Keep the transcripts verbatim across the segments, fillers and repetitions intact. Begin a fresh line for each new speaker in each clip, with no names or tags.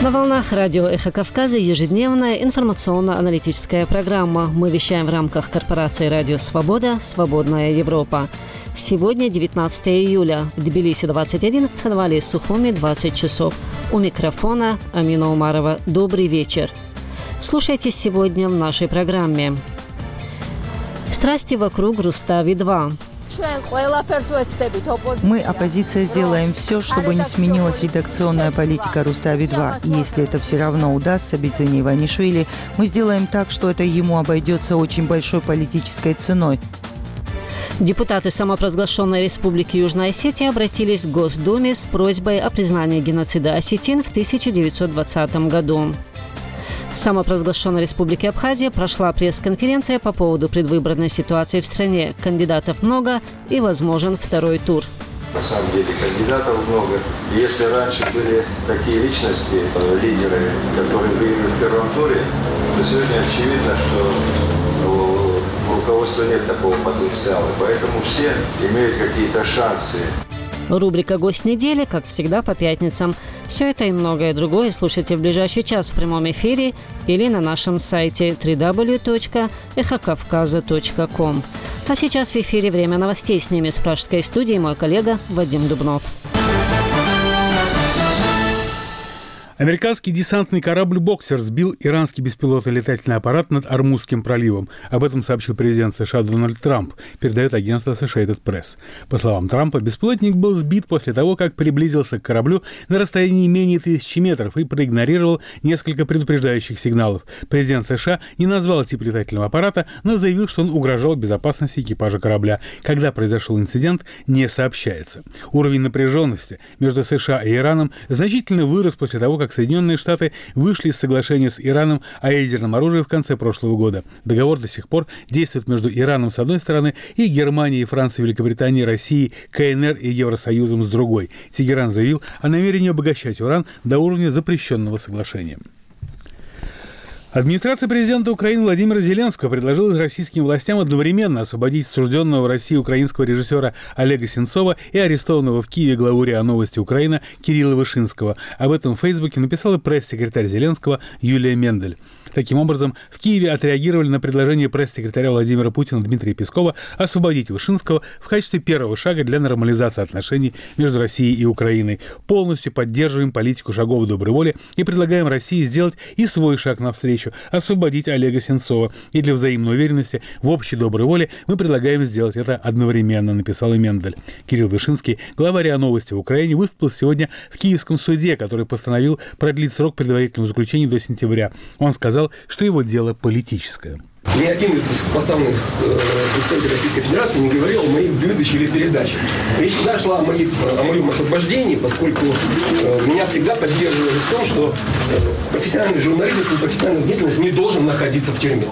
На волнах радио «Эхо Кавказа» ежедневная информационно-аналитическая программа. Мы вещаем в рамках корпорации «Радио Свобода. Свободная Европа». Сегодня девятнадцатого июля. В Тбилиси двадцать один, в Цхинвале и Сухуми двадцать часов. У микрофона Амина Умарова. Добрый вечер. Слушайте сегодня в нашей программе. Страсти вокруг Рустави-два.
Мы, оппозиция, сделаем все, чтобы не сменилась редакционная политика Рустави-два. И если это все равно удастся Бетзине Иванишвили, мы сделаем так, что это ему обойдется очень большой политической ценой.
Депутаты самопровозглашенной Республики Южная Осетия обратились к Госдуме с просьбой о признании геноцида осетин в тысяча девятьсот двадцатом году. В самопровозглашенной Республике Абхазия прошла пресс-конференция по поводу предвыборной ситуации в стране. Кандидатов много и возможен второй тур.
На самом деле кандидатов много. Если раньше были такие личности, лидеры, которые выиграли в первом туре, то сегодня очевидно, что у руководства нет такого потенциала. Поэтому все имеют какие-то шансы.
Рубрика «Гость недели», как всегда, по пятницам. Все это и многое другое слушайте в ближайший час в прямом эфире или на нашем сайте дабл ю дабл ю дабл ю точка эхо кавказа точка ком. А сейчас в эфире время новостей. С ними с пражской студии мой коллега Вадим Дубнов.
Американский десантный корабль «Боксер» сбил иранский беспилотный летательный аппарат над Ормузским проливом. Об этом сообщил президент США Дональд Трамп, передает агентство Associated Press. По словам Трампа, беспилотник был сбит после того, как приблизился к кораблю на расстоянии менее тысячи метров и проигнорировал несколько предупреждающих сигналов. Президент США не назвал тип летательного аппарата, но заявил, что он угрожал безопасности экипажа корабля. Когда произошел инцидент, не сообщается. Уровень напряженности между США и Ираном значительно вырос после того, как Соединенные Штаты вышли из соглашения с Ираном о ядерном оружии в конце прошлого года. Договор до сих пор действует между Ираном с одной стороны и Германией, Францией, Великобританией, Россией, КНР и Евросоюзом с другой. Тегеран заявил о намерении обогащать уран до уровня запрещенного соглашения. Администрация президента Украины Владимира Зеленского предложила российским властям одновременно освободить осужденного в России украинского режиссера Олега Сенцова и арестованного в Киеве главу РИА Новости Украины Кирилла Вышинского. Об этом в Фейсбуке написала пресс-секретарь Зеленского Юлия Мендель. Таким образом, в Киеве отреагировали на предложение пресс-секретаря Владимира Путина Дмитрия Пескова освободить Вышинского в качестве первого шага для нормализации отношений между Россией и Украиной. Полностью поддерживаем политику шагов доброй воли и предлагаем России сделать и свой шаг навстречу – освободить Олега Сенцова. И для взаимной уверенности в общей доброй воле мы предлагаем сделать это одновременно, написала Мендель. Кирилл Вышинский, глава РИА Новости в Украине, выступил сегодня в Киевском суде, который постановил продлить срок предварительного заключения до сентября. Он сказал, что его дело политическое.
Ни один из высокопоставленных э, представителей Российской Федерации не говорил о моей выдаче или передаче. Речь всегда шла о, моей, о моем освобождении, поскольку э, меня всегда поддерживали в том, что э, профессиональный журналист, если профессиональная деятельность, не должен находиться в тюрьме.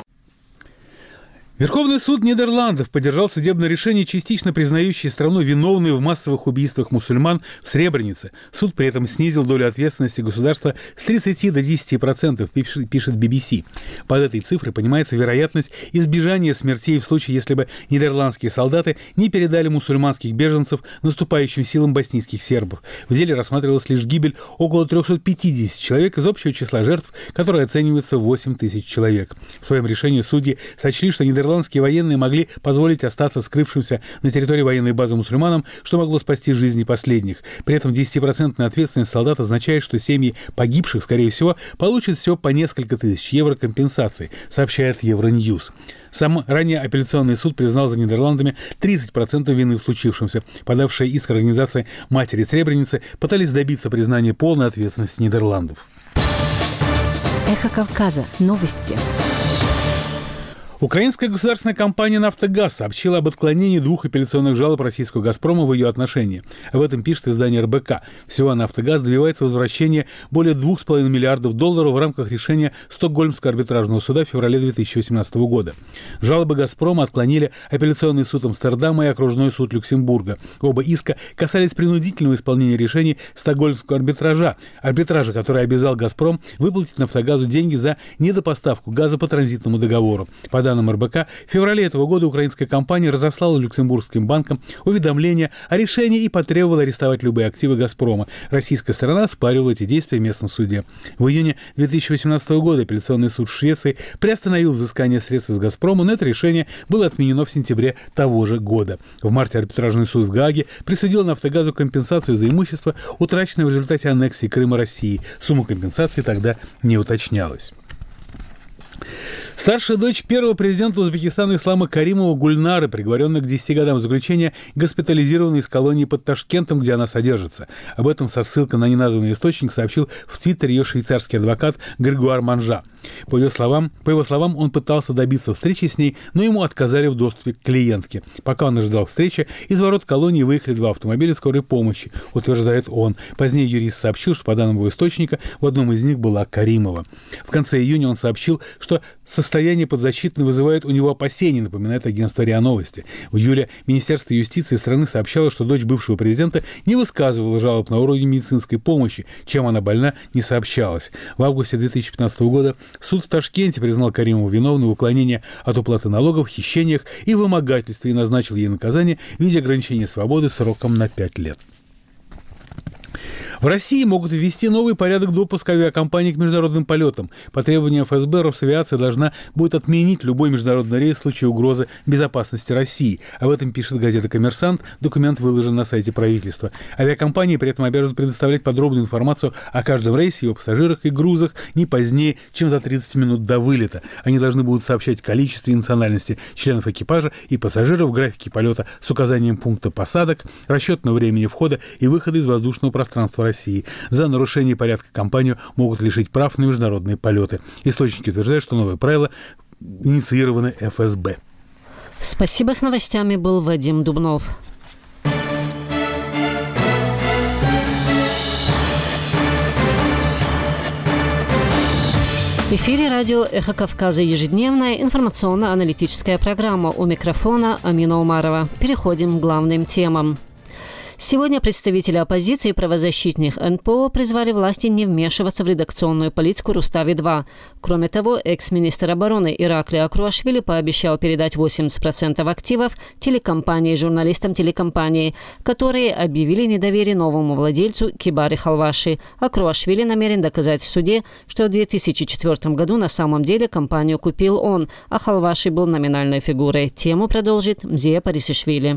Верховный суд Нидерландов поддержал судебное решение, частично признающее страну виновной в массовых убийствах мусульман в Сребренице. Суд при этом снизил долю ответственности государства с тридцати до десяти процентов, пишет би би си. Под этой цифрой понимается вероятность избежания смертей в случае, если бы нидерландские солдаты не передали мусульманских беженцев наступающим силам боснийских сербов. В деле рассматривалась лишь гибель около трехсот пятидесяти человек из общего числа жертв, которое оценивается в восемь тысяч человек. В своем решении судьи сочли, что нидерландские Нидерландские военные могли позволить остаться скрывшимся на территории военной базы мусульманам, что могло спасти жизни последних. При этом десятипроцентная ответственность солдат означает, что семьи погибших, скорее всего, получат всего по несколько тысяч евро компенсации, сообщает Евроньюз. Сам ранее апелляционный суд признал за Нидерландами тридцать процентов вины в случившемся. Подавшая иск организации «Матери Сребреницы» пытались добиться признания полной ответственности Нидерландов.
Эхо Кавказа. Новости.
Украинская государственная компания «Нафтогаз» сообщила об отклонении двух апелляционных жалоб российского «Газпрома» в ее отношении. Об этом пишет издание эр бэ ка. Всего «Нафтогаз» добивается возвращения более двух с половиной миллиардов долларов в рамках решения Стокгольмского арбитражного суда в феврале две тысячи восемнадцатого года. Жалобы «Газпрома» отклонили апелляционный суд Амстердама и окружной суд Люксембурга. Оба иска касались принудительного исполнения решений Стокгольмского арбитража, арбитража, который обязал «Газпром» выплатить «Нафтогазу» деньги за недопоставку газа по транзитному договору. По данным данным эр бэ ка, в феврале этого года украинская компания разослала люксембургским банкам уведомление о решении и потребовала арестовать любые активы «Газпрома». Российская сторона оспаривала эти действия в местном суде. В июне две тысячи восемнадцатого года апелляционный суд в Швеции приостановил взыскание средств из «Газпрома», но это решение было отменено в сентябре того же года. В марте арбитражный суд в Гааге присудил «Нафтогазу» компенсацию за имущество, утраченное в результате аннексии Крыма России. Сумма компенсации тогда не уточнялась. Старшая дочь первого президента Узбекистана Ислама Каримова Гульнары, приговоренная к десяти годам заключения, госпитализирована из колонии под Ташкентом, где она содержится. Об этом со ссылкой на неназванный источник сообщил в Твиттере ее швейцарский адвокат Григуар Манжа. По его словам, по его словам, он пытался добиться встречи с ней, но ему отказали в доступе к клиентке. Пока он ожидал встречи, из ворот колонии выехали два автомобиля скорой помощи, утверждает он. Позднее юрист сообщил, что по данным его источника, в одном из них была Каримова. В конце июня он сообщил, что состояние подзащитной вызывает у него опасения, напоминает агентство РИА Новости. В июле Министерство юстиции страны сообщало, что дочь бывшего президента не высказывала жалоб на уровень медицинской помощи, чем она больна, не сообщалось. В августе две тысячи пятнадцатого года суд в Ташкенте признал Каримову виновной в уклонении от уплаты налогов, хищениях и вымогательстве и назначил ей наказание в виде ограничения свободы сроком на пять лет. В России могут ввести новый порядок допуска авиакомпаний к международным полетам. По требованию эф эс бэ Росавиация должна будет отменить любой международный рейс в случае угрозы безопасности России. Об этом пишет газета «Коммерсант». Документ выложен на сайте правительства. Авиакомпании при этом обязаны предоставлять подробную информацию о каждом рейсе, его пассажирах и грузах не позднее, чем за тридцать минут до вылета. Они должны будут сообщать количество и национальности членов экипажа и пассажиров, графики полета с указанием пункта посадок, расчетного времени входа и выхода из воздушного пространства России. За нарушение порядка компанию могут лишить прав на международные полеты. Источники утверждают, что новые правила инициированы эф эс бэ.
Спасибо. С новостями был Вадим Дубнов. В эфире радио «Эхо Кавказа» ежедневная информационно-аналитическая программа. У микрофона Амина Умарова. Переходим к главным темам. Сегодня представители оппозиции и правозащитных эн пэ о призвали власти не вмешиваться в редакционную политику Рустави-два. Кроме того, экс-министр обороны Ираклий Акруашвили пообещал передать восемьдесят процентов активов телекомпании журналистам телекомпании, которые объявили недоверие новому владельцу Кибари Халваши. Акруашвили намерен доказать в суде, что в две тысячи четвёртом году на самом деле компанию купил он, а Халваши был номинальной фигурой. Тему продолжит Мзия Парисишвили.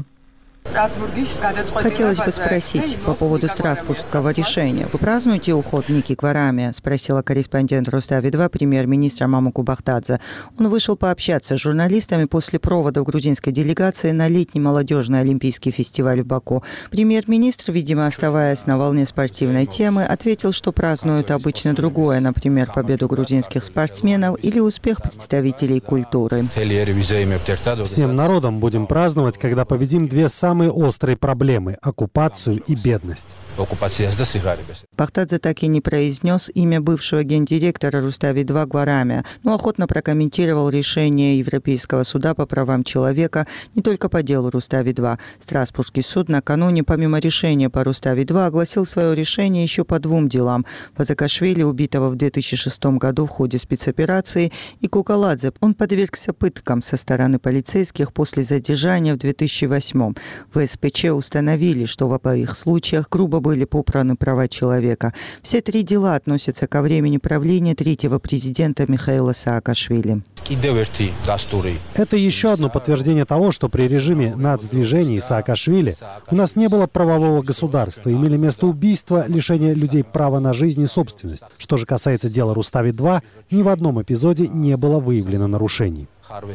Хотелось бы спросить по поводу страсбургского решения. Вы празднуете уход Ники Гварами? Спросила корреспондент Рустави-два премьер-министра Мамуку Бахтадзе. Он вышел пообщаться с журналистами после провода грузинской делегации на летний молодежный олимпийский фестиваль в Баку. Премьер-министр, видимо, оставаясь на волне спортивной темы, ответил, что празднуют обычно другое, например, победу грузинских спортсменов или успех представителей культуры.
Всем народом будем праздновать, когда победим две самые Самые острые проблемы – оккупацию и бедность.
Бахтадзе так и не произнес имя бывшего гендиректора Рустави-два Гварами, но охотно прокомментировал решение Европейского суда по правам человека не только по делу Рустави-два. Страсбургский суд накануне, помимо решения по Рустави-два, огласил свое решение еще по двум делам – по Саакашвили, убитого в две тысячи шестом году в ходе спецоперации, и Кукаладзе. Он подвергся пыткам со стороны полицейских после задержания в две тысячи восьмом. В эс пэ че установили, что в обоих случаях грубо были попраны права человека. Все три дела относятся ко времени правления третьего президента Михаила Саакашвили.
Это еще одно подтверждение того, что при режиме нацдвижения Саакашвили у нас не было правового государства, имели место убийства, лишение людей права на жизнь и собственность. Что же касается дела Рустави-два, ни в одном эпизоде не было выявлено нарушений.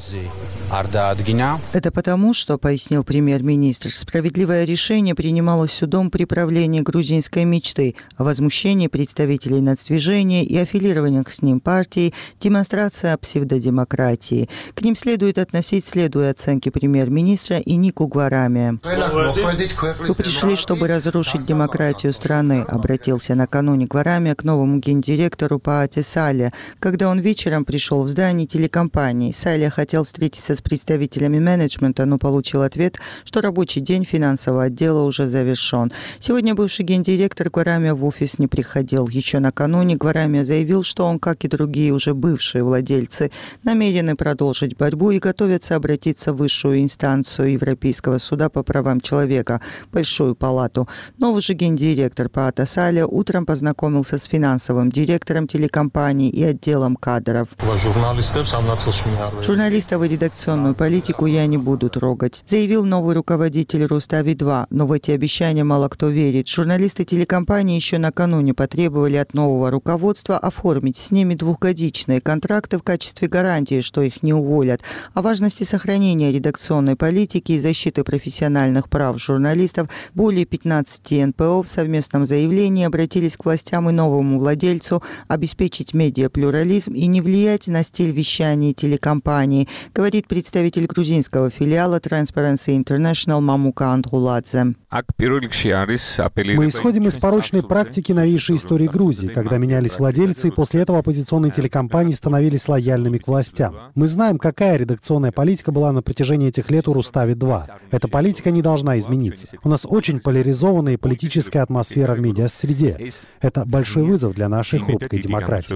Это потому, что, пояснил премьер-министр, справедливое решение принималось судом при правлении грузинской мечты, о возмущении представителей нацдвижения и аффилированных с ним партий, демонстрация псевдодемократии. К ним следует относить, следуя оценке премьер-министра, и Нику Гварами. «Вы пришли, чтобы разрушить демократию страны», обратился накануне Гварами к новому гендиректору Паати Сале, когда он вечером пришел в здание телекомпании. Сале Атасалия хотел встретиться с представителями менеджмента, но получил ответ, что рабочий день финансового отдела уже завершен. Сегодня бывший гендиректор Гварамия в офис не приходил. Еще накануне Гварамия заявил, что он, как и другие уже бывшие владельцы, намерены продолжить борьбу и готовятся обратиться в высшую инстанцию Европейского суда по правам человека, Большую палату. Новый же гендиректор по Атасалия утром познакомился с финансовым директором телекомпании и отделом кадров. Журналистов и редакционную политику я не буду трогать, заявил новый руководитель Рустави два. Но в эти обещания мало кто верит. Журналисты телекомпании еще накануне потребовали от нового руководства оформить с ними двухгодичные контракты в качестве гарантии, что их не уволят. О важности сохранения редакционной политики и защиты профессиональных прав журналистов более пятнадцати эн пэ о в совместном заявлении обратились к властям и новому владельцу обеспечить медиаплюрализм и не влиять на стиль вещания телекомпании, говорит представитель грузинского филиала Transparency International Мамука Андруладзе.
Мы исходим из порочной практики новейшей истории Грузии, когда менялись владельцы, и после этого оппозиционные телекомпании становились лояльными к властям. Мы знаем, какая редакционная политика была на протяжении этих лет у Рустави два. Эта политика не должна измениться. У нас очень поляризованная политическая атмосфера в медиасреде. Это большой вызов для нашей хрупкой демократии.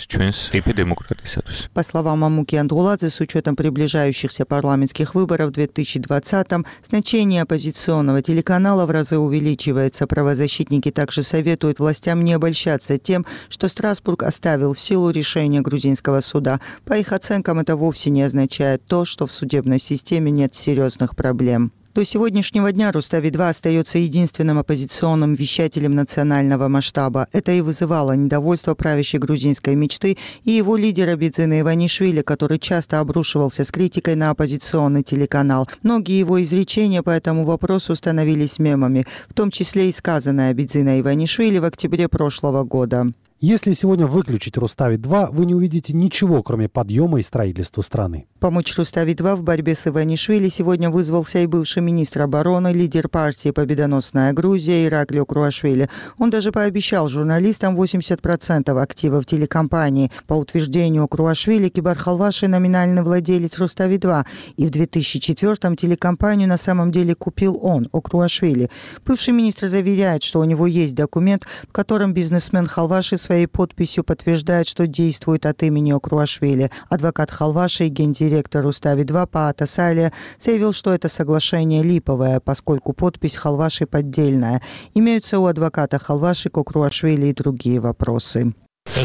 По словам Мамуки Андруладзе, с учетом приближающихся парламентских выборов в две тысячи двадцатом, значение оппозиционного телеканала в разы увеличивается. Правозащитники также советуют властям не обольщаться тем, что Страсбург оставил в силу решение грузинского суда. По их оценкам, это вовсе не означает то, что в судебной системе нет серьезных проблем. До сегодняшнего дня Рустави два остается единственным оппозиционным вещателем национального масштаба. Это и вызывало недовольство правящей грузинской мечты и его лидера Бидзина Иванишвили, который часто обрушивался с критикой на оппозиционный телеканал. Многие его изречения по этому вопросу становились мемами, в том числе и сказанное Бидзина Иванишвили в октябре прошлого года.
Если сегодня выключить Рустави два, вы не увидите ничего, кроме подъема и строительства страны.
Помочь Рустави два в борьбе с Иванишвили сегодня вызвался и бывший министр обороны, лидер партии «Победоносная Грузия» Ираклио Круашвили. Он даже пообещал журналистам восемьдесят процентов активов телекомпании. По утверждению Круашвили, Кибар Халваши – номинальный владелец Рустави два. И в две тысячи четвёртом телекомпанию на самом деле купил он, Окруашвили. Бывший министр заверяет, что у него есть документ, в котором бизнесмен Халваши своей подписью подтверждает, что действует от имени Окруашвили. Адвокат Халваши и гендиректор Рустави два по Атасалия заявил, что это соглашение липовое, поскольку подпись Халваши поддельная. Имеются у адвоката Халваши к Окруашвили и другие вопросы.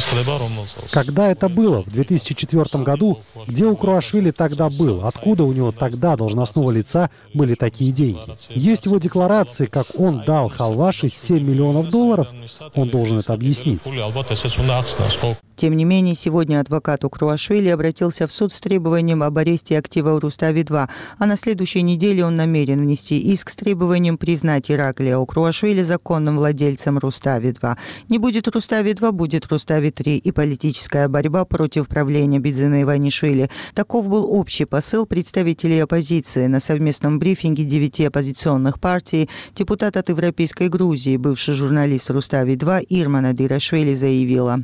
Когда это было? В две тысячи четвёртом году? Где у Круашвили тогда был? Откуда у него тогда, должностного лица, были такие деньги? Есть его декларации, как он дал Халваши семь миллионов долларов? Он должен это объяснить.
Тем не менее, сегодня адвокат Круашвили обратился в суд с требованием об аресте активов Рустави два, а на следующей неделе он намерен внести иск с требованием признать Ираклио Круашвили законным владельцем Рустави два. Не будет Рустави два, будет Рустави три и политическая борьба против правления Бидзина Иванишвили. Таков был общий посыл представителей оппозиции на совместном брифинге девяти оппозиционных партий. Депутат от Европейской Грузии, бывший журналист Рустави два Ирма Надирашвили заявила: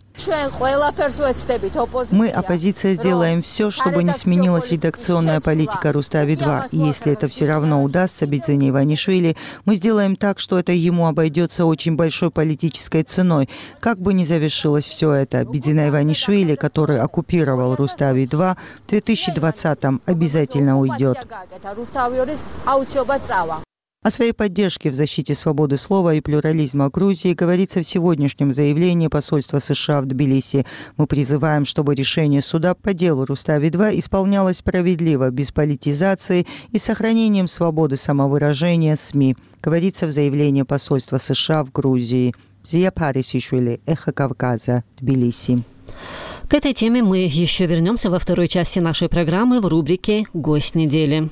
«Мы, оппозиция, сделаем все, чтобы не сменилась редакционная политика Рустави два. И если это все равно удастся Бидзине Иванишвили, мы сделаем так, что это ему обойдется очень большой политической ценой. Как бы ни завершилось все это, Бидзина Иванишвили, который оккупировал Рустави два, в две тысячи двадцатом обязательно уйдет». О своей поддержке в защите свободы слова и плюрализма Грузии говорится в сегодняшнем заявлении посольства США в Тбилиси. Мы призываем, чтобы решение суда по делу Рустави два исполнялось справедливо, без политизации и с сохранением свободы самовыражения СМИ, говорится в заявлении посольства США в Грузии. Зия Парисишвили, Эхо Кавказа, Тбилиси.
К этой теме мы еще вернемся во второй части нашей программы в рубрике «Гость недели».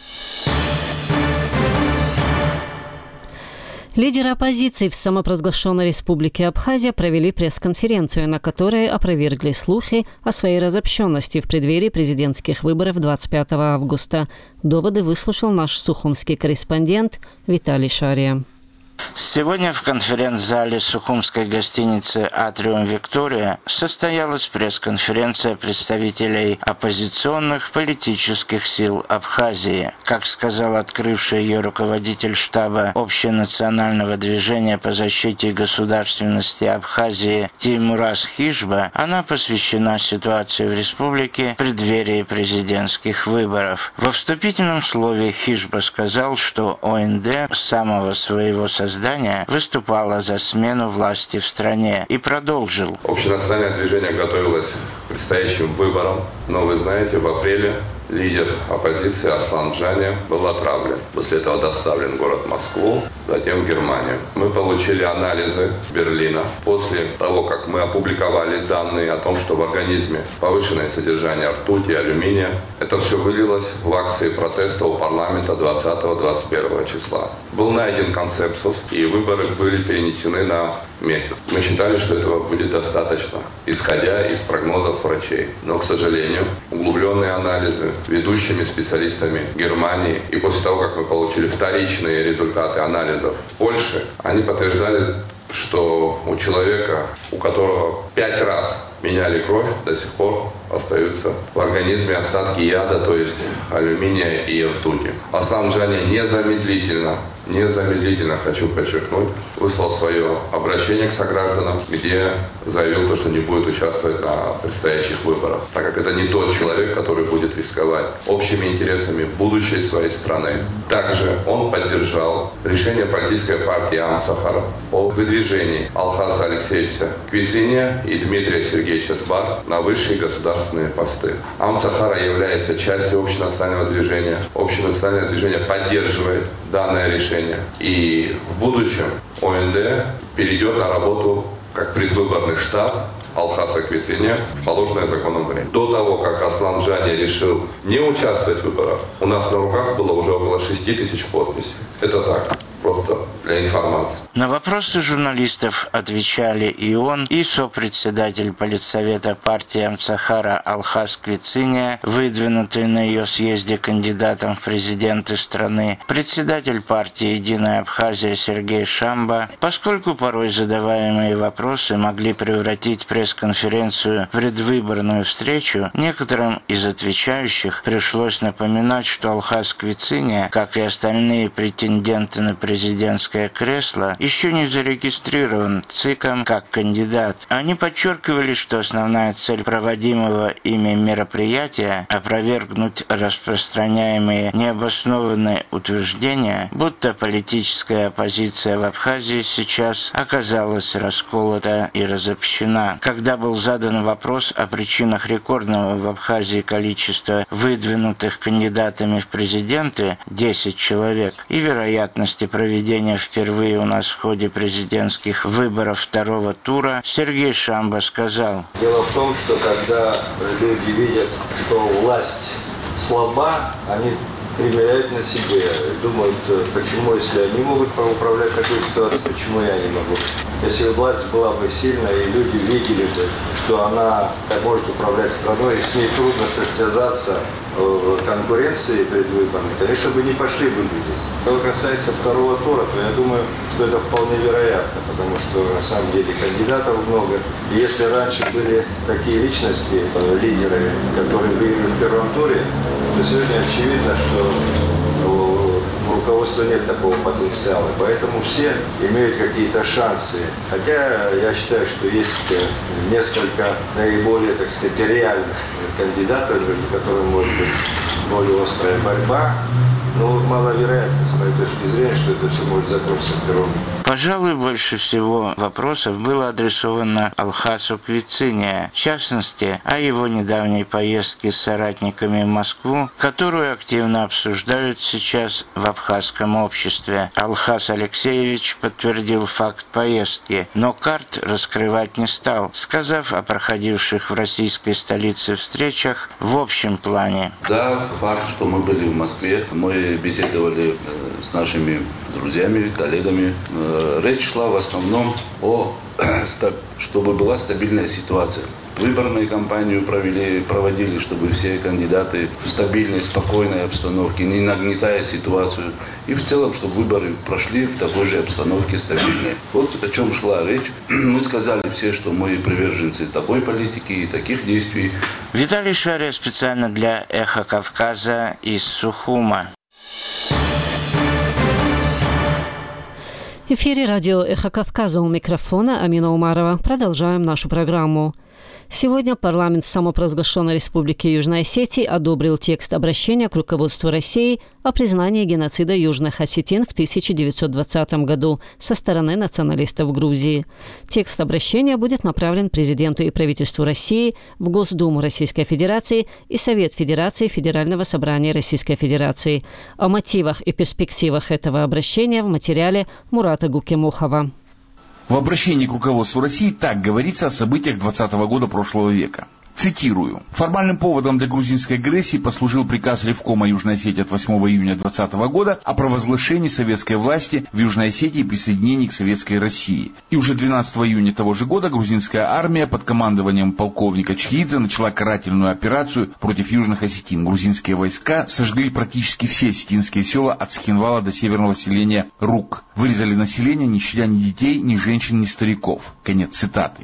Лидеры оппозиции в самопровозглашенной республике Абхазия провели пресс-конференцию, на которой опровергли слухи о своей разобщенности в преддверии президентских выборов двадцать пятого августа. Доводы выслушал наш сухумский корреспондент Виталий Шария.
Сегодня в конференц-зале Сухумской гостиницы «Атриум Виктория» состоялась пресс-конференция представителей оппозиционных политических сил Абхазии. Как сказал открывший ее руководитель штаба общенационального движения по защите государственности Абхазии Теймураз Хижба, она посвящена ситуации в республике в преддверии президентских выборов. Во вступительном слове Хижба сказал, что ОНД с самого своего создания выступала за смену власти в стране и продолжил.
Общенациональное движение готовилось к предстоящим выборам, но вы знаете, в апреле лидер оппозиции Аслан Джани был отравлен. После этого доставлен в город Москву, затем в Германию. Мы получили анализы Берлина. После того, как мы опубликовали данные о том, что в организме повышенное содержание ртути и алюминия, это все вылилось в акции протеста у парламента двадцатого-двадцать первого числа. Был найден консенсус, и выборы были перенесены на месяц. Мы считали, что этого будет достаточно, исходя из прогнозов врачей. Но, к сожалению, углубленные анализы ведущими специалистами Германии и после того, как мы получили вторичные результаты анализов в Польше, они подтверждали, что у человека, у которого пять раз меняли кровь, до сих пор остаются в организме остатки яда, то есть алюминия и ртути. Аслан Джани незамедлительно, незамедлительно, хочу подчеркнуть, выслал свое обращение к согражданам, где заявил то, что не будет участвовать на предстоящих выборах, так как это не тот человек, который будет рисковать общими интересами будущей своей страны. Также он поддержал решение политической партии Ам-Сахара о выдвижении Алхаса Алексеевича Квициния и Дмитрия Сергеевича Тбар на высшие государственные посты. Ам-Сахара является частью общенационального движения. Общенациональное движение поддерживает данное решение. И в будущем ОНД перейдет на работу как предвыборный штаб Алхаса Квициния в положенное законом время. До того, как Аслан Джани решил не участвовать в выборах, у нас на руках было уже около шести тысяч подписей. Это так, просто для информации.
На вопросы журналистов отвечали и он, и сопредседатель политсовета партии Ам-Сахара Алхас Квициния, выдвинутый на ее съезде кандидатом в президенты страны, председатель партии «Единая Абхазия» Сергей Шамба, поскольку порой задаваемые вопросы могли превратить пресс-конференцию в предвыборную встречу, некоторым из отвечающих пришлось напоминать, что Алхас Квициния, как и остальные претенденты на президентское кресло, еще не зарегистрирован ЦИКом как кандидат. Они подчеркивали, что основная цель проводимого ими мероприятия – опровергнуть распространяемые необоснованные утверждения, будто политическая оппозиция в Абхазии сейчас оказалась расколота и разобщена. Когда был задан вопрос о причинах рекордного в Абхазии количества выдвинутых кандидатами в президенты – десять человек, и вероятности проведения впервые у нас в ходе президентских выборов второго тура, Сергей Шамба сказал:
Дело в том, что когда люди видят, что власть слаба, они примеряют на себе, думают, почему, если они могут управлять такой ситуацией, почему я не могу. Если власть была бы сильная, и люди видели бы, что она может управлять страной, и с ней трудно состязаться в конкуренции предвыборной, конечно бы не пошли бы люди. Что касается второго тура, то я думаю, что это вполне вероятно, потому что на самом деле кандидатов много. И если раньше были такие личности, лидеры, которые выиграли в первом туре, то сегодня очевидно, что у руководства нет такого потенциала, поэтому все имеют какие-то шансы. Хотя я считаю, что есть несколько наиболее, так сказать, реальных кандидатов, между которыми может быть более острая борьба. Но маловероятно, с моей точки зрения, что это все может закончиться в первом.
Пожалуй, больше всего вопросов было адресовано Алхасу Квициния, в частности, о его недавней поездке с соратниками в Москву, которую активно обсуждают сейчас в абхазском обществе. Алхас Алексеевич подтвердил факт поездки, но карт раскрывать не стал, сказав о проходивших в российской столице встречах в общем плане.
Да, факт, что мы были в Москве, мы беседовали с нашими друзьями, коллегами. Речь шла в основном о, чтобы была стабильная ситуация выборную кампанию провели, проводили, чтобы все кандидаты в стабильной, спокойной обстановке, не нагнетая ситуацию. И в целом, чтобы выборы прошли в такой же обстановке стабильной. Вот о чем шла речь. Мы сказали все, что мы приверженцы такой политики и таких действий.
Виталий Шария специально для «Эхо Кавказа» из Сухума.
В эфире радио «Эхо Кавказа», у микрофона Амина Умарова. Продолжаем нашу программу. Сегодня парламент самопровозглашенной Республики Южной Осетии одобрил текст обращения к руководству России о признании геноцида южных осетин в тысяча девятьсот двадцатом году со стороны националистов Грузии. Текст обращения будет направлен президенту и правительству России, в Госдуму Российской Федерации и Совет Федерации Федерального собрания Российской Федерации. О мотивах и перспективах этого обращения в материале Мурата Гукемухова.
В обращении к руководству России так говорится о событиях двадцатого года прошлого века. Цитирую. «Формальным поводом для грузинской агрессии послужил приказ Ревкома Южной Осетии от восьмого июня двадцатого года о провозглашении советской власти в Южной Осетии и присоединении к Советской России. И уже двенадцатого июня того же года грузинская армия под командованием полковника Чхидзе начала карательную операцию против южных осетин. Грузинские войска сожгли практически все осетинские села от Схинвала до северного селения Рук. Вырезали население, не щадя ни детей, ни женщин, ни стариков». Конец цитаты.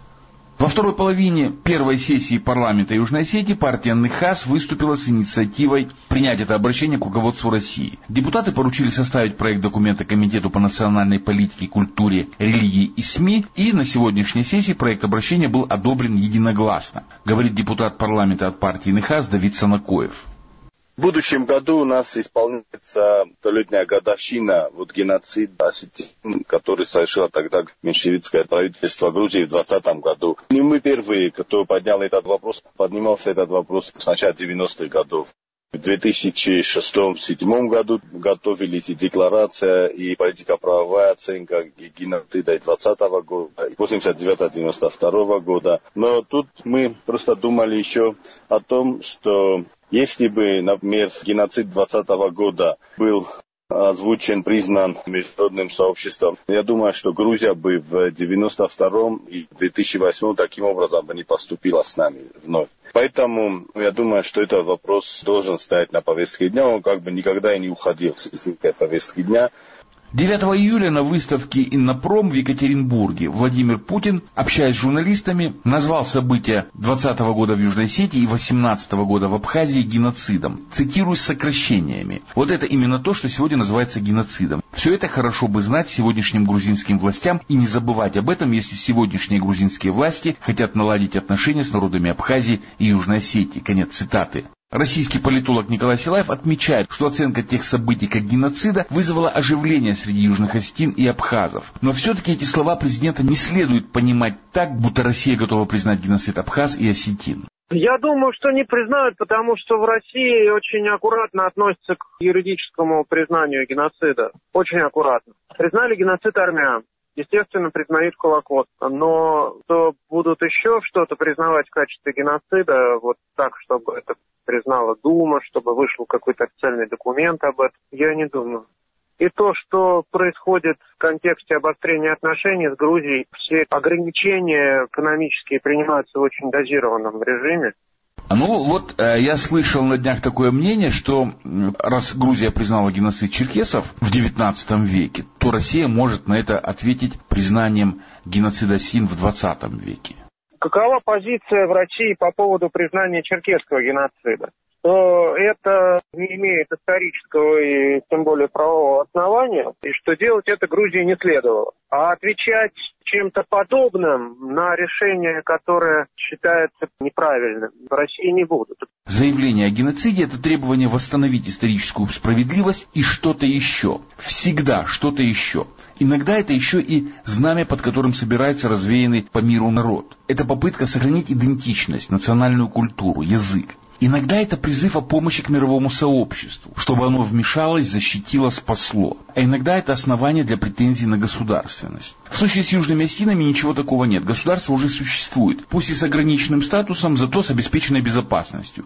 Во второй половине первой сессии парламента Южной Осетии партия НХАС выступила с инициативой принять это обращение к руководству России. Депутаты поручили составить проект документа Комитету по национальной политике, культуре, религии и СМИ, и на сегодняшней сессии проект обращения был одобрен единогласно, говорит депутат парламента от партии НХАС Давид Санакоев.
В будущем году у нас исполняется столетняя годовщина вот, геноцида осетин, который совершило тогда меньшевистское правительство Грузии в двадцатом году. Не мы первые, кто поднял этот вопрос, поднимался этот вопрос с начала девяностых годов. В две тысячи шестом — две тысячи седьмом году готовились и декларация, и политико-правовая оценка геноцида двадцатого года, восемьдесят девятого — девяносто второго года. Но тут мы просто думали еще о том, что если бы, например, геноцид двадцатого года был озвучен, признан международным сообществом, я думаю, что Грузия бы в девяносто втором и две тысячи восьмом таким образом бы не поступила с нами вновь. Поэтому я думаю, что этот вопрос должен стоять на повестке дня, он как бы никогда и не уходил с этой повестки дня.
девятого июля на выставке «Иннопром» в Екатеринбурге Владимир Путин, общаясь с журналистами, назвал события двадцатого года в Южной Осетии и восемнадцатого года в Абхазии геноцидом. Цитирую с сокращениями. Вот это именно то, что сегодня называется геноцидом. Все это хорошо бы знать сегодняшним грузинским властям и не забывать об этом, если сегодняшние грузинские власти хотят наладить отношения с народами Абхазии и Южной Осетии. Конец цитаты. Российский политолог Николай Силаев отмечает, что оценка тех событий как геноцида вызвала оживление среди южных осетин и абхазов. Но все-таки эти слова президента не следует понимать так, будто Россия готова признать геноцид абхаз и осетин.
Я думаю, что не признают, потому что в России очень аккуратно относятся к юридическому признанию геноцида. Очень аккуратно. Признали геноцид армян. Естественно, признают Холокост. Но то будут еще что-то признавать в качестве геноцида, вот так, чтобы это признала Дума, чтобы вышел какой-то официальный документ об этом, я не думаю. И то, что происходит в контексте обострения отношений с Грузией, все ограничения экономические принимаются в очень дозированном режиме.
Ну вот э, я слышал на днях такое мнение, что раз Грузия признала геноцид черкесов в девятнадцатом веке, то Россия может на это ответить признанием геноцида осетин в двадцатом веке.
Какова позиция в России по поводу признания черкесского геноцида? Что это не имеет исторического и тем более правового основания, и что делать это Грузии не следовало. А отвечать чем-то подобным на решение, которое считается неправильным, в России не будут.
Заявление о геноциде – это требование восстановить историческую справедливость и что-то еще. Всегда что-то еще. Иногда это еще и знамя, под которым собирается развеянный по миру народ. Это попытка сохранить идентичность, национальную культуру, язык. Иногда это призыв о помощи к мировому сообществу, чтобы оно вмешалось, защитило, спасло. А иногда это основание для претензий на государственность. В случае с южными осетинами ничего такого нет. Государство уже существует, пусть и с ограниченным статусом, зато с обеспеченной безопасностью.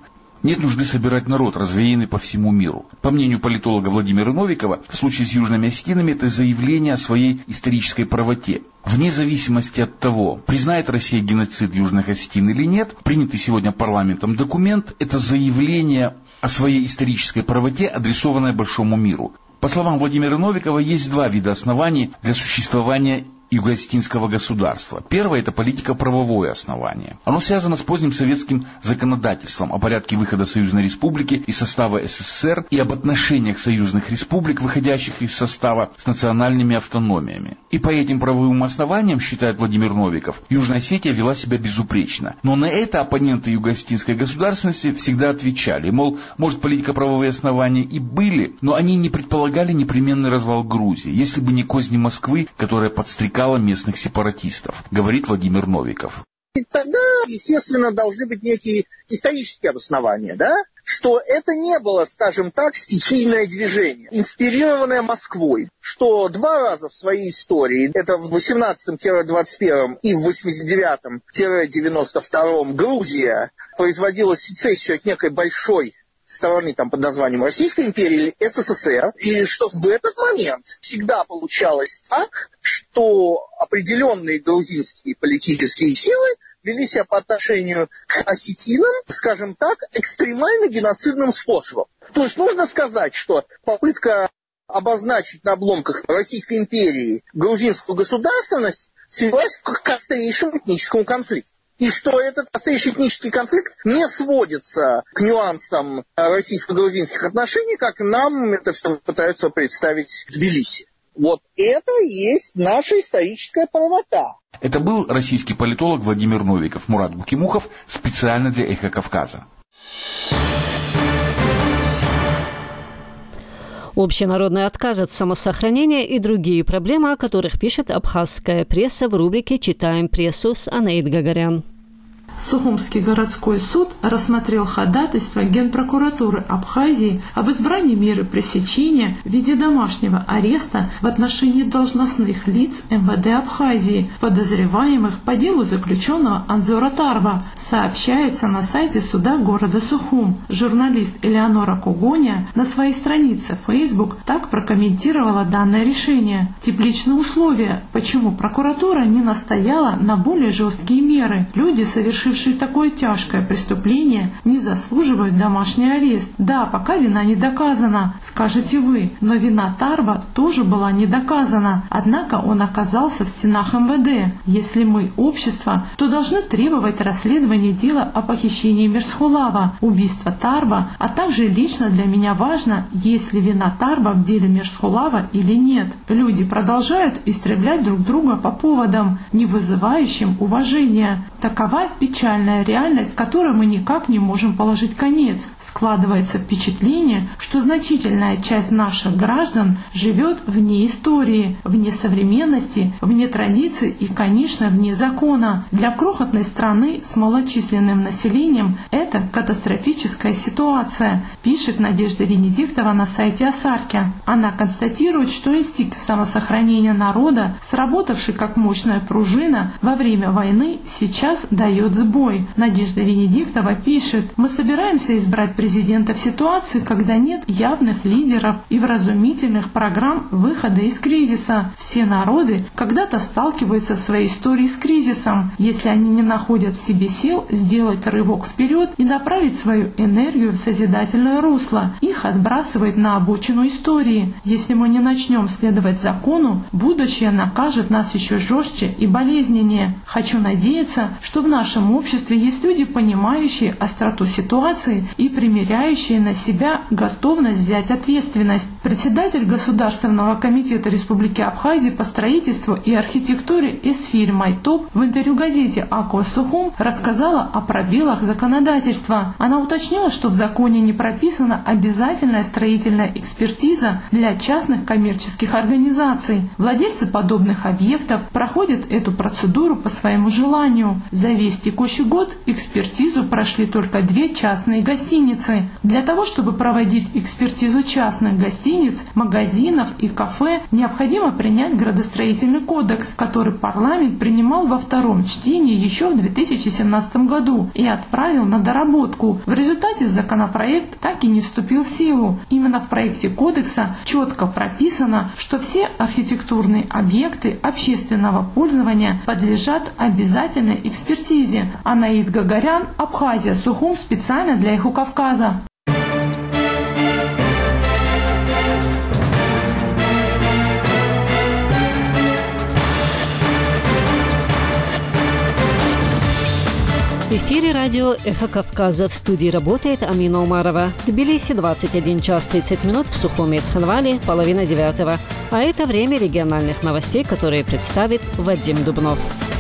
Нет нужды собирать народ, развеянный по всему миру. По мнению политолога Владимира Новикова, в случае с Южными Осетинами это заявление о своей исторической правоте. Вне зависимости от того, признает Россия геноцид Южных Осетин или нет, принятый сегодня парламентом документ – это заявление о своей исторической правоте, адресованное большому миру. По словам Владимира Новикова, есть два вида оснований для существования юго-осетинского государства. Первое – это политико-правовое основание. Оно связано с поздним советским законодательством о порядке выхода Союзной Республики из состава СССР и об отношениях союзных республик, выходящих из состава, с национальными автономиями. И по этим правовым основаниям, считает Владимир Новиков, Южная Осетия вела себя безупречно. Но на это оппоненты юго-осетинской государственности всегда отвечали. Мол, может, политико-правовые основания и были, но они не предполагали непременный развал Грузии, если бы не козни Москвы, которая подстрекала местных сепаратистов, говорит Владимир Новиков.
И тогда, естественно, должны быть некие исторические обоснования, да? Что это не было, скажем так, стихийное движение, инспирированное Москвой, что два раза в своей истории, это в восемнадцатом — двадцать первом и в восемьдесят девятом — девяносто втором Грузия производила сецессию от некой большой стороны там под названием Российской империи или СССР, и что в этот момент всегда получалось так, что определенные грузинские политические силы вели себя по отношению к осетинам, скажем так, экстремально геноцидным способом. То есть нужно сказать, что попытка обозначить на обломках Российской империи грузинскую государственность свелась к острейшему этническому конфликту. И что этот острейший этнический конфликт не сводится к нюансам российско-грузинских отношений, как нам это все пытаются представить в Тбилиси. Вот это и есть наша историческая правота.
Это был российский политолог Владимир Новиков. Мурат Букимухов специально для «Эхо Кавказа».
Общенародный отказ от самосохранения и другие проблемы, о которых пишет абхазская пресса в рубрике «Читаем прессу» с Анаид Гагарян.
Сухумский городской суд рассмотрел ходатайство Генпрокуратуры Абхазии об избрании меры пресечения в виде домашнего ареста в отношении должностных лиц эм вэ дэ Абхазии, подозреваемых по делу заключенного Анзора Тарва, сообщается на сайте суда города Сухум. Журналист Элеонора Кугоня на своей странице в Facebook так прокомментировала данное решение. Тепличные условия, почему прокуратура не настояла на более жесткие меры. Люди, совершившие такое тяжкое преступление, не заслуживают домашний арест. Да, пока вина не доказана, скажете вы, но вина Тарва тоже была не доказана, однако он оказался в стенах эм вэ дэ. Если мы общество, то должны требовать расследования дела о похищении Мирсхулава, убийства Тарва, а также лично для меня важно, есть ли вина Тарва в деле Мирсхулава или нет. Люди продолжают истреблять друг друга по поводам, не вызывающим уважения. Такова печальная реальность, которой мы никак не можем положить конец. Складывается впечатление, что значительная часть наших граждан живет вне истории, вне современности, вне традиций и, конечно, вне закона. Для крохотной страны с малочисленным населением это катастрофическая ситуация, пишет Надежда Венедиктова на сайте Асарки. Она констатирует, что инстинкт самосохранения народа, сработавший как мощная пружина во время войны, сейчас дает сбой. Надежда Венедиктова пишет: «Мы собираемся избрать президента в ситуации, когда нет явных лидеров и вразумительных программ выхода из кризиса. Все народы когда-то сталкиваются в своей истории с кризисом. Если они не находят в себе сил сделать рывок вперед и направить свою энергию в созидательное русло, их отбрасывает на обочину истории. Если мы не начнем следовать закону, будущее накажет нас еще жестче и болезненнее. Хочу надеяться, что в нашем обществе есть люди, понимающие остроту ситуации и примеряющие на себя готовность взять ответственность». Председатель Государственного комитета Республики Абхазия по строительству и архитектуре Эсфирь Майтоп в интервью газете «Аква Сухум» рассказала о пробелах законодательства. Она уточнила, что в законе не прописана обязательная строительная экспертиза для частных коммерческих организаций. Владельцы подобных объектов проходят эту процедуру по своему желанию. За весь текущий текущий год экспертизу прошли только две частные гостиницы. Для того, чтобы проводить экспертизу частных гостиниц, магазинов и кафе, необходимо принять градостроительный кодекс, который парламент принимал во втором чтении еще в две тысячи семнадцатом году и отправил на доработку. В результате законопроект так и не вступил в силу. Именно в проекте кодекса четко прописано, что все архитектурные объекты общественного пользования подлежат обязательной экспертизе. Анаид Гагарян, Абхазия, Сухум, специально для Эхо Кавказа.
В эфире радио «Эхо Кавказа». В студии работает Амина Умарова. Тбилиси двадцать один час тридцать минут, в Сухуми и Цхинвали половина девятого. А это время региональных новостей, которые представит Вадим Дубнов.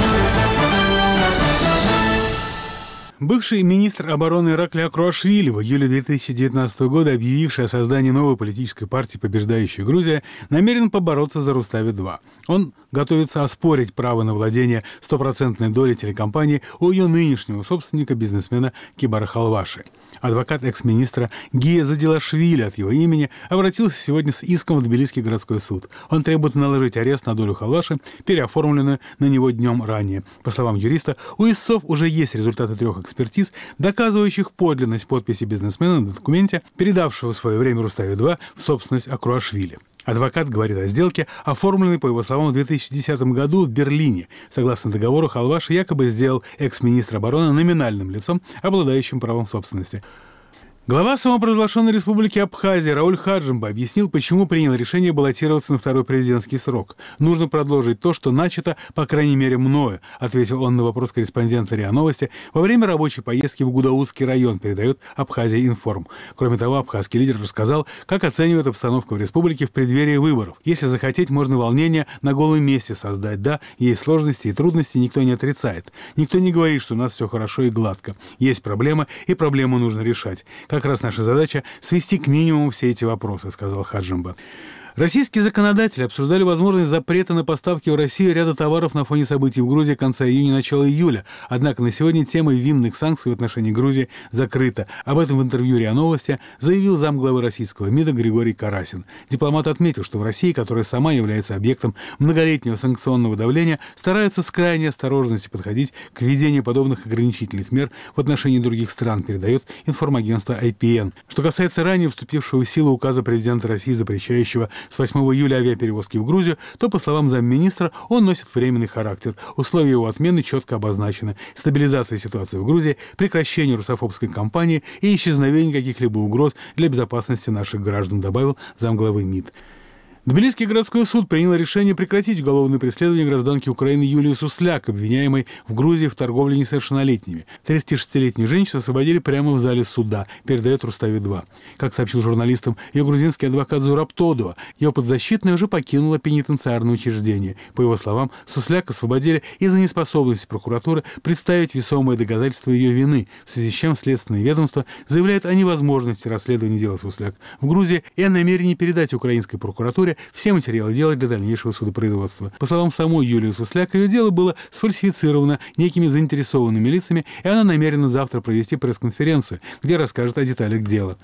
Бывший министр обороны Иракли Акруашвили, в июле две тысячи девятнадцатого года объявивший о создании новой политической партии «Побеждающая Грузия», намерен побороться за Рустави-два. Он готовится оспорить право на владение стопроцентной долей телекомпании у ее нынешнего собственника, бизнесмена Кибара Халваши. Адвокат экс-министра Гия Задилашвили от его имени обратился сегодня с иском в Тбилисский городской суд. Он требует наложить арест на долю Халваши, переоформленную на него днем ранее. По словам юриста, у истцов уже есть результаты трех экспертиз, доказывающих подлинность подписи бизнесмена на документе, передавшего в свое время Рустави-два в собственность Акруашвили. Адвокат говорит о сделке, оформленной, по его словам, в две тысячи десятом году в Берлине. Согласно договору, Халваши якобы сделал экс-министра обороны номинальным лицом, обладающим правом собственности. Глава самопровозглашенной республики Абхазия Рауль Хаджимба объяснил, почему принял решение баллотироваться на второй президентский срок. «Нужно продолжить то, что начато, по крайней мере, мною», ответил он на вопрос корреспондента РИА Новости во время рабочей поездки в Гудаутский район, передает Абхазия Информ. Кроме того, абхазский лидер рассказал, как оценивает обстановку в республике в преддверии выборов. Если захотеть, можно волнение на голом месте создать. Да, есть сложности и трудности, никто не отрицает. Никто не говорит, что у нас все хорошо и гладко. Есть проблема, и проблему нужно решать. Как раз наша задача – свести к минимуму все эти вопросы, сказал Хаджимба. Российские законодатели обсуждали возможность запрета на поставки в Россию ряда товаров на фоне событий в Грузии конца июня – начала июля. Однако на сегодня тема винных санкций в отношении Грузии закрыта. Об этом в интервью РИА Новости заявил замглавы российского МИДа Григорий Карасин. Дипломат отметил, что в России, которая сама является объектом многолетнего санкционного давления, стараются с крайней осторожностью подходить к введению подобных ограничительных мер в отношении других стран, передает информагентство ай пи эн. Что касается ранее вступившего в силу указа президента России, запрещающего с восьмого июля авиаперевозки в Грузию, то, по словам замминистра, он носит временный характер. Условия его отмены четко обозначены. Стабилизация ситуации в Грузии, прекращение русофобской кампании и исчезновение каких-либо угроз для безопасности наших граждан, добавил замглавы МИД. Тбилисский городской суд принял решение прекратить уголовное преследование гражданки Украины Юлии Сусляк, обвиняемой в Грузии в торговле несовершеннолетними. тридцатишестилетнюю женщину освободили прямо в зале суда, передает Рустави-два. Как сообщил журналистам ее грузинский адвокат Зураб Тодуа, ее подзащитная уже покинула пенитенциарное учреждение. По его словам, Сусляк освободили из-за неспособности прокуратуры представить весомые доказательства ее вины, в связи с чем следственное ведомство заявляет о невозможности расследования дела Сусляк в Грузии и о намерении передать украинской прокуратуре все материалы дела для дальнейшего судопроизводства. По словам самой Юлии Сусляк, ее дело было сфальсифицировано некими заинтересованными лицами, и она намерена завтра провести пресс-конференцию, где расскажет о деталях дела.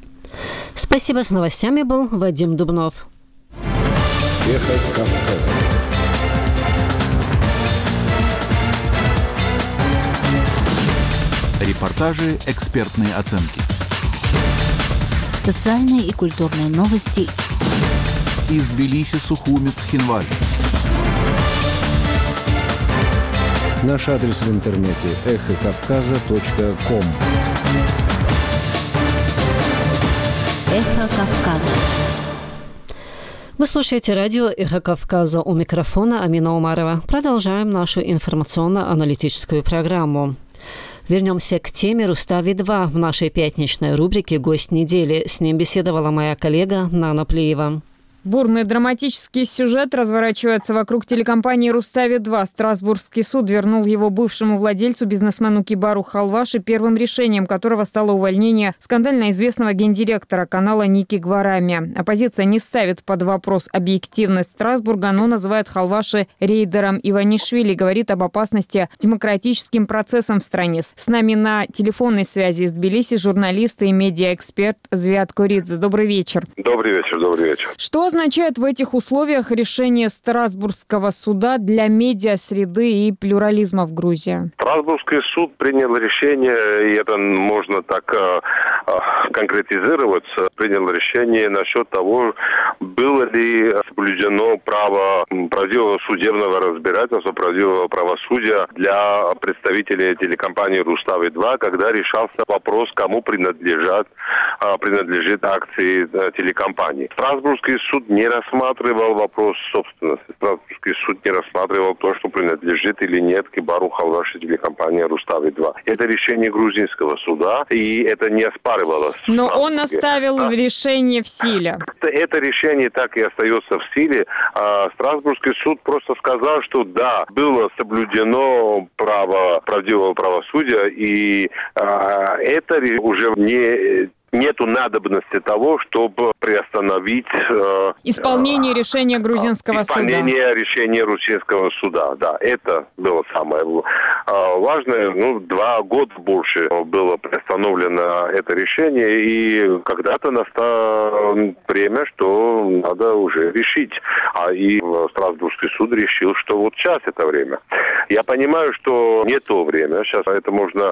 Спасибо. С новостями был Вадим Дубнов.
Эхо Кавказа.
Репортажи, экспертные оценки.
Социальные и культурные новости.
Из Тбилиси, Сухуми, Цхинвали.
Наш адрес в интернете эхо кавказа точка ком.
Эхо Кавказа.
Вы слушаете радио «Эхо Кавказа», у микрофона Амина Умарова. Продолжаем нашу информационно-аналитическую программу. Вернемся к теме Рустави-два в нашей пятничной рубрике «Гость недели». С ним беседовала моя коллега Нана Плиева.
Бурный драматический сюжет разворачивается вокруг телекомпании «Рустави-два». Страсбургский суд вернул его бывшему владельцу, бизнесмену Кибару Халваши, первым решением которого стало увольнение скандально известного гендиректора канала Ники Гварами. Оппозиция не ставит под вопрос объективность Страсбурга, но называет Халваши рейдером Иванишвили и говорит об опасности демократическим процессам в стране. С нами на телефонной связи из Тбилиси журналист и медиаэксперт Звиат Коридзе. Добрый вечер.
Добрый вечер, добрый вечер.
Что означает в этих условиях решение Страсбургского суда для медиасреды и плюрализма в Грузии?
Страсбургский суд принял решение, и это можно так э, э, конкретизировать, принял решение насчет того, было ли соблюдено право правдивого судебного разбирательства, правдивого правосудия для представителей телекомпании «Рустави-два», когда решался вопрос, кому принадлежат, э, принадлежит акции э, телекомпании. Страсбургский суд не рассматривал вопрос собственности. Страсбургский суд не рассматривал то, что принадлежит или нет Кибару Халваши телекомпании «Рустави-два». Это решение грузинского суда, и это не оспаривалось.
Но он оставил да. решение в силе.
Это, это решение так и остается в силе. А Страсбургский суд просто сказал, что да, было соблюдено право правдивого правосудия, и а, это уже не... Нету надобности того, чтобы приостановить э,
исполнение решения грузинского
исполнение
суда.
Исполнение решения российского суда, да, это было самое э, важное. Ну, два года больше было приостановлено это решение, и когда-то настало время, что надо уже решить. А и Страсбургский суд решил, что вот сейчас это время. Я понимаю, что не то время. Сейчас это можно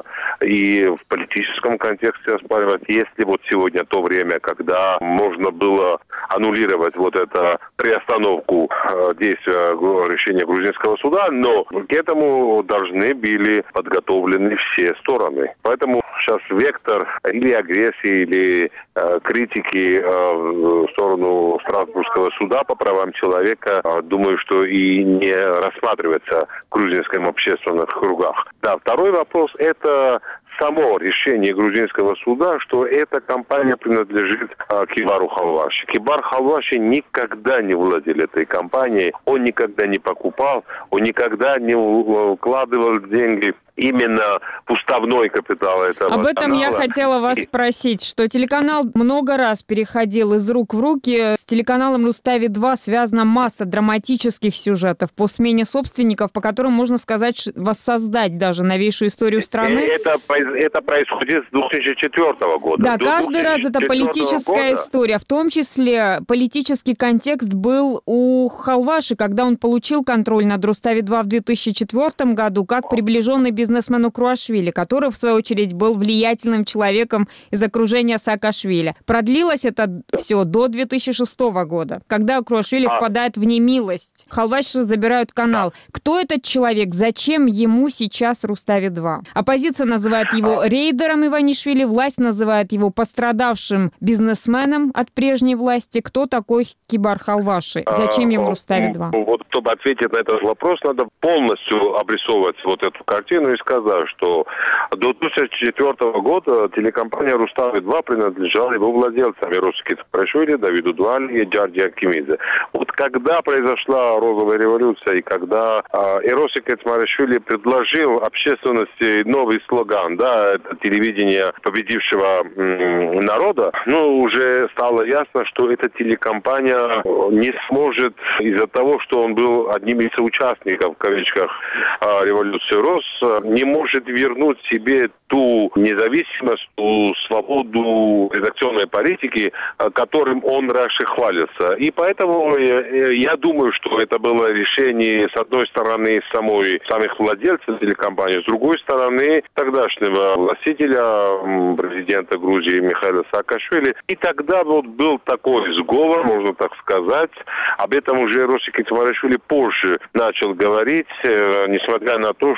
и в политическом контексте оспаривать, если вот сегодня то время, когда можно было аннулировать вот эту приостановку э, действия решения грузинского суда, но к этому должны были подготовлены все стороны. Поэтому сейчас вектор или агрессии, или э, критики э, в сторону Страсбургского суда по правам человека, э, думаю, что и не рассматривается в грузинском общественных кругах. Да, второй вопрос – это само решение грузинского суда, что эта компания принадлежит а, Кибару Халваши. Кибар Халваши никогда не владел этой компанией, он никогда не покупал, он никогда не вкладывал деньги именно в уставной капитал этого
Об этом
канала.
Я хотела вас спросить, что телеканал много раз переходил из рук в руки. С телеканалом «Рустави-два» связана масса драматических сюжетов по смене собственников, по которым, можно сказать, воссоздать даже новейшую историю страны.
Это, это происходит с две тысячи четвёртого года.
Да, каждый раз это политическая года. история. В том числе политический контекст был у Халваши, когда он получил контроль над «Рустави-два» в две тысячи четвёртом году, как приближенный бизнесмену Круашвили, который, в свою очередь, был влиятельным человеком из окружения Саакашвили. Продлилось это все до две тысячи шестого года, когда Круашвили а... впадает в немилость. Халваши забирают канал. Кто этот человек? Зачем ему сейчас «Рустави-два»? Оппозиция называет его рейдером Иванишвили, власть называет его пострадавшим бизнесменом от прежней власти. Кто такой Кибар Халваши? Зачем ему «Рустави-два»?
Вот, чтобы ответить на этот вопрос, надо полностью обрисовывать вот эту картину и сказать, что до две тысячи четвёртого года телекомпания «Рустави-два» принадлежала его владельцам Еросике Цмарашвили, Давиду Дуали и Джарди Акимидзе. Вот когда произошла розовая революция и когда Еросике Цмарашвили предложил общественности новый слоган, да, это телевидение победившего м, народа, ну, уже стало ясно, что эта телекомпания не сможет из-за того, что он был одним из участников, в кавычках, революции РОС, не может вернуть себе ту независимость, ту свободу редакционной политики, которым он раньше хвалится. И поэтому я, я думаю, что это было решение, с одной стороны, самой, самих владельцев телекомпании, с другой стороны, тогдашнего властителя, президента Грузии Михаила Саакашвили. И тогда вот был такой сговор, можно так сказать. Об этом уже Еросике Цмарашвили позже начал говорить, несмотря на то, что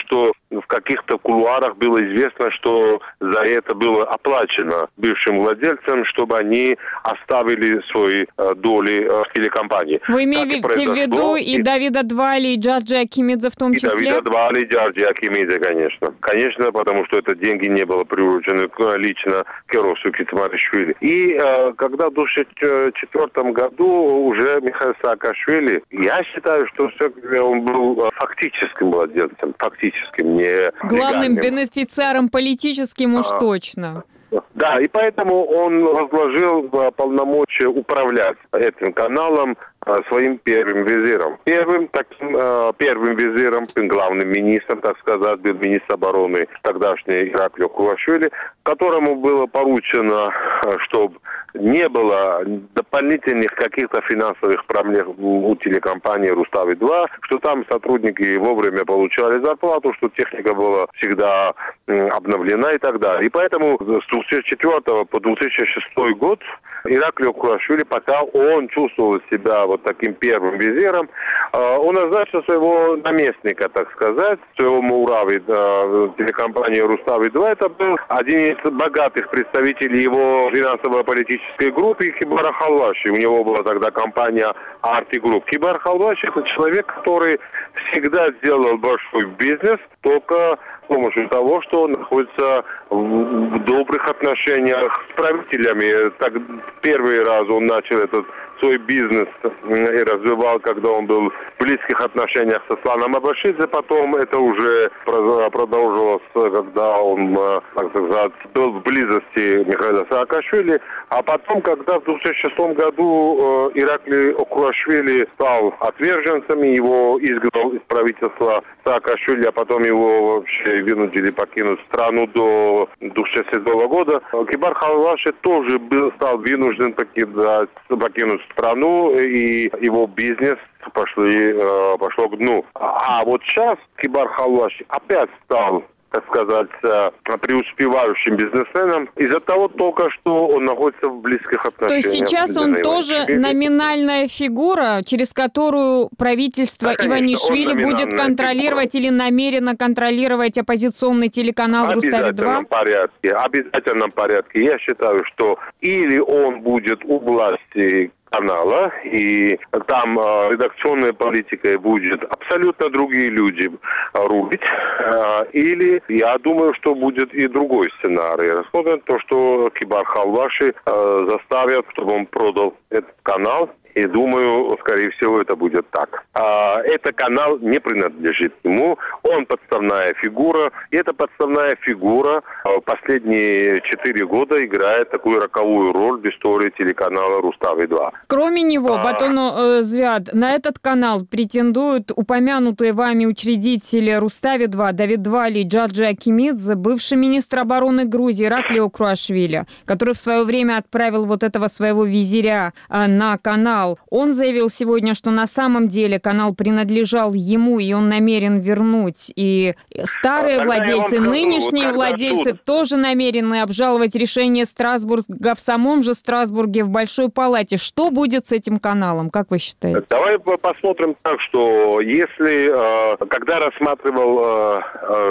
в каких-то кулуарах было известно, что за это было оплачено бывшим владельцам, чтобы они оставили свои э, доли э, в телекомпании.
Вы имеете в виду и, и Давида Двали, и Джорджи Акимидзе в том
и
числе?
И Давида Двали, и Джорджи Акимидзе, конечно. Конечно, потому что это деньги не было привлечены лично к Еросу Кицмаришвили. И э, когда в две тысячи четвёртом году уже Михаил Саакашвили, я считаю, что он был фактическим владельцем, фактическим, не
главным
легальным.
Бенефициаром политическим уж
а,
точно.
Да, и поэтому он возложил полномочия управлять этим каналом своим первым визиром. Первым таким первым визиром, главным министром, так сказать, был министр обороны тогдашний Ираклий Окуашвили, которому было поручено, чтобы не было дополнительных каких-то финансовых проблем у телекомпании Рустави-два, что там сотрудники вовремя получали зарплату, что техника была всегда обновлена и так далее. И поэтому с две тысячи четвёртого по две тысячи шестой год Ираклий Окуашвили, пока он чувствовал себя вот таким первым визиром, он назначил своего наместника, так сказать, своего Мурави, телекомпании Рустави-два. Это был один из богатых представителей его финансово-политической группы Кибар Халваши. У него была тогда компания Арти Групп. Кибар Халваши – это человек, который всегда сделал большой бизнес, только с помощью того, что он находится в добрых отношениях с правителями. Так, первый раз он начал этот свой бизнес и развивал, когда он был в близких отношениях со Сланом Абашидзе. Потом это уже продолжилось, когда он, так сказать, был в близости Михаила Саакашвили. А потом, когда в две тысячи шестом году Ираклий Окуашвили стал отверженцем, его изгнал из правительства Саакашвили, а потом его вообще вынудили покинуть страну до две тысячи седьмого года, Кибар Халваши тоже был, стал вынужден покидать, покинуть страну, и его бизнес пошли, э, пошло к дну. А вот сейчас Кибар Халваши опять стал, так сказать, преуспевающим бизнесменом из-за того только, что он находится в близких отношениях.
То есть сейчас он тоже номинальная фигура, через которую правительство да, Иванишвили будет контролировать фигура. Или намеренно контролировать оппозиционный телеканал Рустави-два?
В обязательном порядке. В обязательном порядке. Я считаю, что или он будет у власти канала, и там э, редакционной политикой будет абсолютно другие люди э, рулить, э, или я думаю, что будет и другой сценарий. Расходно то, что Кибар Халваши э, заставят, чтобы он продал этот канал. И думаю, скорее всего, это будет так. А, этот канал не принадлежит ему. Он подставная фигура. И эта подставная фигура а, последние четыре года играет такую роковую роль в истории телеканала Рустави-два.
Кроме него, а... Батону э, Звяд, на этот канал претендуют упомянутые вами учредители Рустави-два Давид Двали и Джорджи Акимидзе, бывший министр обороны Грузии Ираклий Окуашвили, который в свое время отправил вот этого своего визиря э, на канал. Он заявил сегодня, что на самом деле канал принадлежал ему, и он намерен вернуть. И старые а владельцы, скажу, нынешние вот владельцы суд... тоже намерены обжаловать решение Страсбурга в самом же Страсбурге в Большой Палате. Что будет с этим каналом, как вы считаете?
Давай посмотрим так, что если, когда рассматривал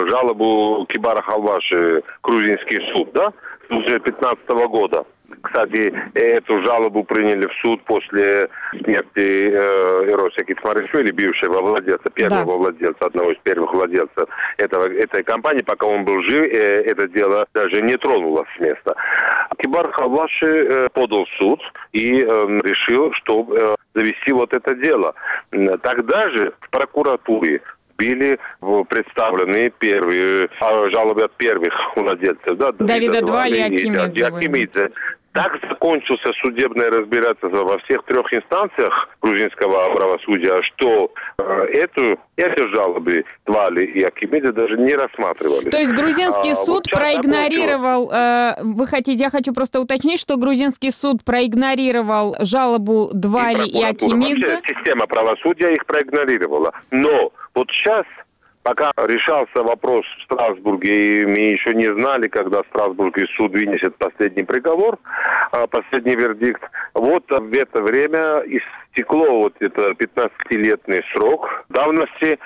жалобу Кибара Халваши грузинский суд, да, с две тысячи пятнадцатого года, кстати, эту жалобу приняли в суд после смерти э, Ироса Кицмаришвили, бывшего владельца, первого да. владельца, одного из первых владельцев этого, этой компании. Пока он был жив, э, это дело даже не тронулось с места. Кибар Халваши э, подал в суд и э, решил, что э, завести вот это дело. Тогда же в прокуратуре были представлены первые жалобы от первых владельцев, да,
Давида Двали и
Акимидзе. Так закончился судебное разбирательство во всех трех инстанциях грузинского правосудия, что э, эту, эти жалобы Двали и Акимидзе даже не рассматривали.
То есть грузинский а, суд вот проигнорировал, э, вы хотите, я хочу просто уточнить, что грузинский суд проигнорировал жалобу Двали и, и Акимидзе.
Вообще, система правосудия их проигнорировала. Но вот сейчас пока решался вопрос в Страсбурге, и мы еще не знали, когда Страсбургский суд вынесет последний приговор, последний вердикт, вот в это время истекло вот это пятнадцатилетний срок давности,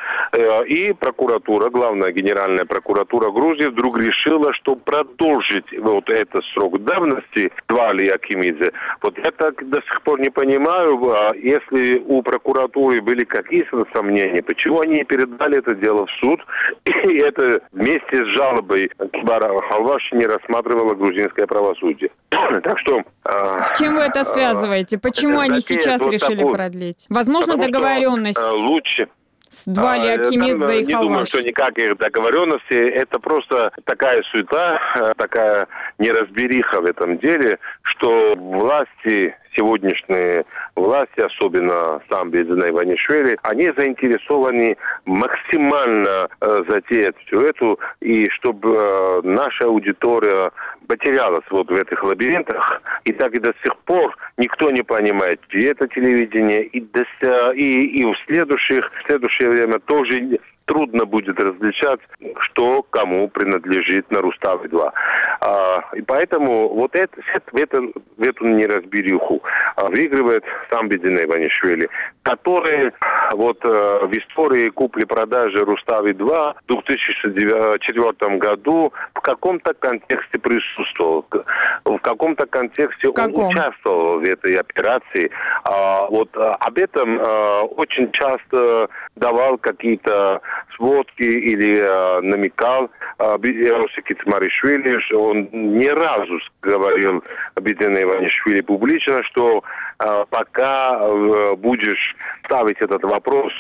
и прокуратура, главная генеральная прокуратура Грузии вдруг решила, что продолжить вот этот срок давности Двали Акимидзе. Вот я так до сих пор не понимаю, если у прокуратуры были какие-то сомнения, почему они не передали это дело в суд, и это вместе с жалобой Кибара Халваши не рассматривало грузинское правосудие. Так что...
С чем вы это связываете? Почему они сейчас вот решили такой, продлить? Возможно, договоренность
что, лучше.
С Двали Акимидзе и Халваши?
Не думаю, что никаких договоренностей. Это просто такая суета, такая неразбериха в этом деле, что власти, сегодняшние власти, особенно сам Бедзина Иванишвили, они заинтересованы максимально э, затеять все это, и чтобы э, наша аудитория потерялась вот в этих лабиринтах, и так и до сих пор никто не понимает, где это телевидение, и, до, и, и в, следующих, в следующее время тоже трудно будет различать, что кому принадлежит на Руставе два. А, и поэтому вот это, в, это, в эту неразбериху а, выигрывает сам Бедзина Иванишвили, который вот а, в истории купли-продажи Руставе два в две тысячи четвёртом году в каком-то контексте присутствовал, в каком-то контексте в каком? Он участвовал в этой операции. А, вот а, об этом а, очень часто давал какие-то сводки или э, намекал Иосиф Кицмаришвили, что он ни разу говорил Бедзина Иванишвили публично, что э, пока э, будешь ставить этот вопрос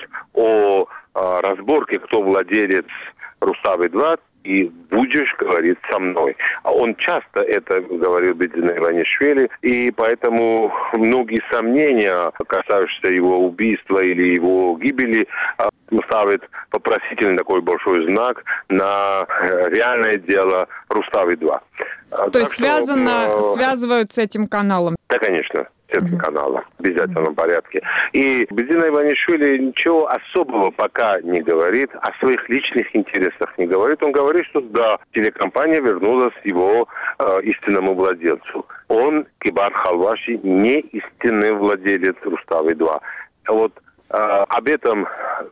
о э, разборке, кто владелец Руставы два, и будешь говорить со мной. А он часто это говорил Бедзина Иванишвили, и поэтому многие сомнения, касающиеся его убийства или его гибели, ставит вопросительный такой большой знак на реальное дело Руставы два.
То так есть что, связано, э, связывают с этим каналом?
Да, конечно. Mm-hmm. канала в обязательном порядке. И Бедзина Иванишвили ничего особого пока не говорит, о своих личных интересах не говорит. Он говорит, что да, телекомпания вернулась его э, истинному владельцу. Он, Кибар Халваши, не истинный владелец Руставы два. Вот э, об этом,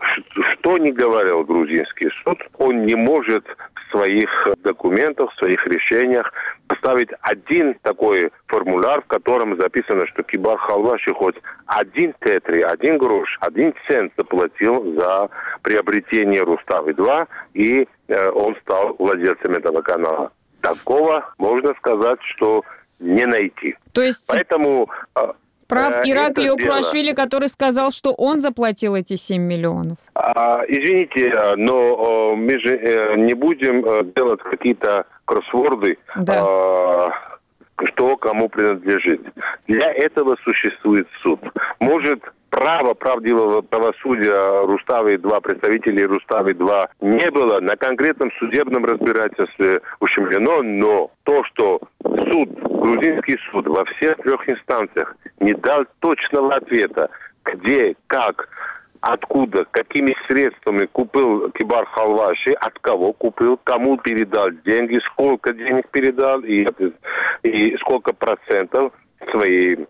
что не говорил грузинский суд, он не может в своих документах, в своих решениях поставить один такой формуляр, в котором записано, что Кибар Халваши хоть один тетри, один грош, один цент заплатил за приобретение Руставы два, и э, он стал владельцем этого канала. Такого, можно сказать, что не найти.
То есть...
Поэтому...
Прав Ираклий Укруашвили, который сказал, что он заплатил эти семь миллионов.
А, извините, но мы же не будем делать какие-то кроссворды, да. а, что кому принадлежит. Для этого существует суд. Может, право правдивого правосудия Руставы два, представителей Руставы два не было на конкретном судебном разбирательстве ущемлено, но то, что суд, грузинский суд во всех трех инстанциях не дал точного ответа, где, как, откуда, какими средствами купил Кибар Халваши, от кого купил, кому передал деньги, сколько денег передал и, и сколько процентов своей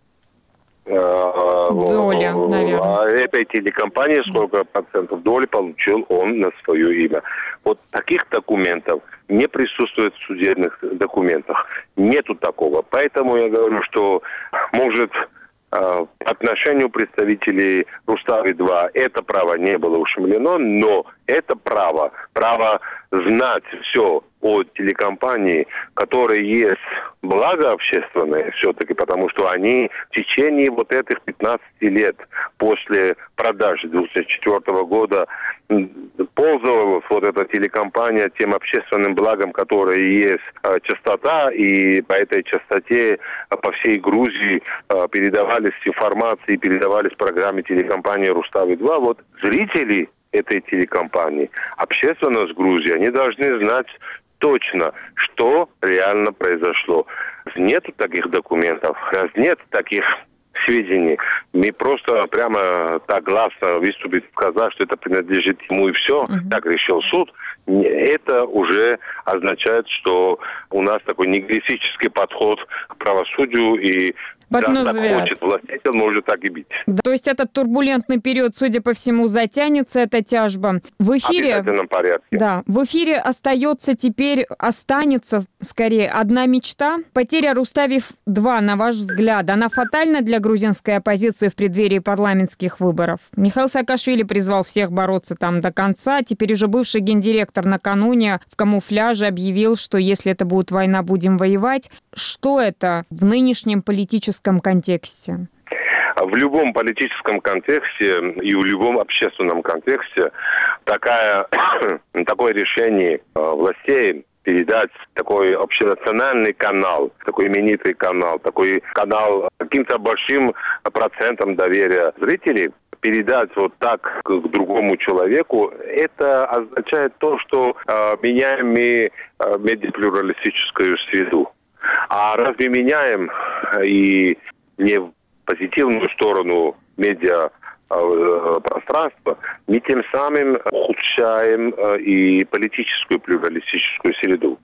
доля, наверное.
Этой телекомпании, сколько процентов доли получил он на свое имя. Вот таких документов не присутствует в судебных документах. Нету такого. Поэтому я говорю, что может по отношению представителей Руставы два это право не было ущемлено, но это право, право знать все о телекомпании, которые есть благо общественное все-таки, потому что они в течение вот этих пятнадцати лет после продажи две тысячи четвёртого года пользовалась вот эта телекомпания тем общественным благом, которое есть э, частота, и по этой частоте э, по всей Грузии э, передавались информации, передавались программы телекомпании Руставы два. Вот зрители этой телекомпании, общественность Грузии, они должны знать точно, что реально произошло. Раз нет таких документов, раз нет таких сведений. Не просто прямо так гласно выступить, сказать, что это принадлежит ему и все, uh-huh. так решил суд. Это уже означает, что у нас такой нигилистический подход к правосудию, и да, так хочет властитель, может так и быть.
Да, то есть этот турбулентный период, судя по всему, затянется, эта тяжба. В эфире... В обязательном порядке. Да, в эфире остается теперь, останется, скорее, одна мечта. Потеря Рустави-два, на ваш взгляд, она фатальна для грузинской оппозиции в преддверии парламентских выборов? Михаил Саакашвили призвал всех бороться там до конца. Теперь уже бывший гендиректор накануне в камуфляже объявил, что если это будет война, будем воевать. Что это в нынешнем политическом контексте?
В любом политическом контексте и в любом общественном контексте такая, такое решение властей передать такой общенациональный канал, такой именитый канал, такой канал каким-то большим процентом доверия зрителей, передать вот так к другому человеку, это означает то, что э, меняем мы э, медиаплюралистическую среду. А разве меняем и не в позитивную сторону медиа э, пространства, мы тем самым ухудшаем э, и политическую плюралистическую среду.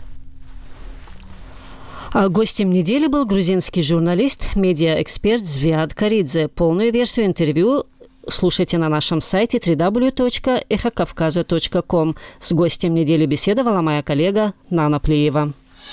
А гостем недели был грузинский журналист, медиаэксперт Звиад Каридзе. Полную версию интервью слушайте на нашем сайте дабл ю дабл ю дабл ю точка эхо кавказа точка ком. С гостем недели беседовала моя коллега Нана Плиева.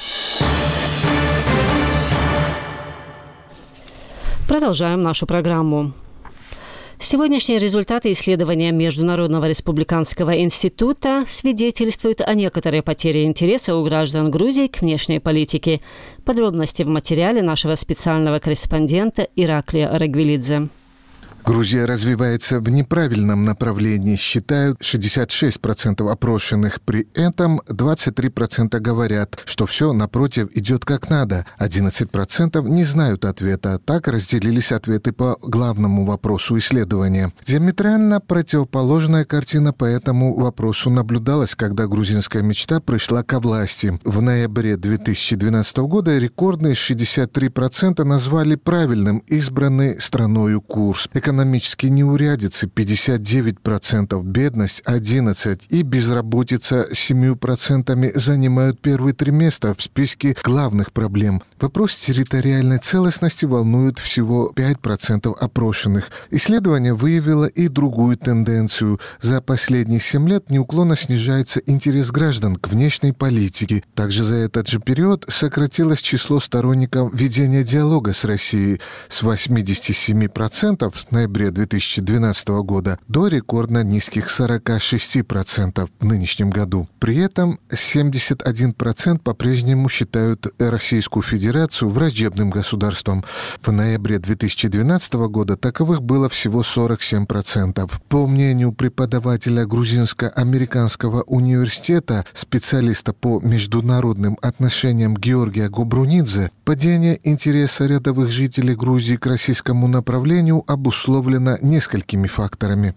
Продолжаем нашу программу. Сегодняшние результаты исследования Международного республиканского института свидетельствуют о некоторой потере интереса у граждан Грузии к внешней политике. Подробности в материале нашего специального корреспондента Ираклия Рагвилидзе.
Грузия развивается в неправильном направлении, считают шестьдесят шесть процентов опрошенных. При этом двадцать три процента говорят, что все, напротив, идет как надо. одиннадцать процентов не знают ответа. Так разделились ответы по главному вопросу исследования. Диаметрально противоположная картина по этому вопросу наблюдалась, когда грузинская мечта пришла ко власти. В ноябре две тысячи двенадцатого года рекордные шестьдесят три процента назвали правильным избранный страною курс. Экономические неурядицы пятьдесят девять процентов, бедность одиннадцать процентов и безработица семь процентов занимают первые три места в списке главных проблем. Вопрос территориальной целостности волнует всего пять процентов опрошенных. Исследование выявило и другую тенденцию. За последние семь лет неуклонно снижается интерес граждан к внешней политике. Также за этот же период сократилось число сторонников ведения диалога с Россией с восемьдесят семь процентов с ноября две тысячи двенадцатого года до рекордно низких сорок шесть процентов в нынешнем году. При этом семьдесят один процент по-прежнему считают Российскую Федерацию враждебным государством. В ноябре две тысячи двенадцатого года таковых было всего сорок семь процентов. По мнению преподавателя Грузинско-американского университета, специалиста по международным отношениям Георгия Гобрунидзе, падение интереса рядовых жителей Грузии к российскому направлению обусловлено несколькими факторами.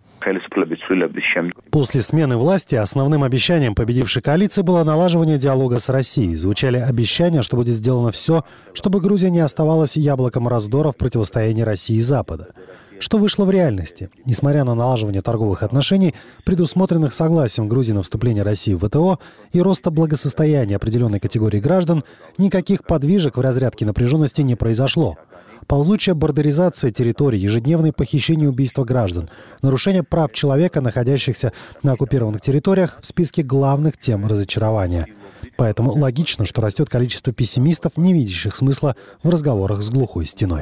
После смены власти основным обещанием победившей коалиции было налаживание диалога с Россией. Звучали обещания, что будет сделано все, чтобы Грузия не оставалась яблоком раздора в противостоянии России и Запада. Что вышло в реальности? Несмотря на налаживание торговых отношений, предусмотренных согласием Грузии на вступление России в вэ тэ о и роста благосостояния определенной категории граждан, никаких подвижек в разрядке напряженности не произошло. Ползучая бордеризация территорий, ежедневные похищения и убийства граждан, нарушение прав человека, находящихся на оккупированных территориях, в списке главных тем разочарования. Поэтому логично, что растет количество пессимистов, не видящих смысла в разговорах с глухой стеной.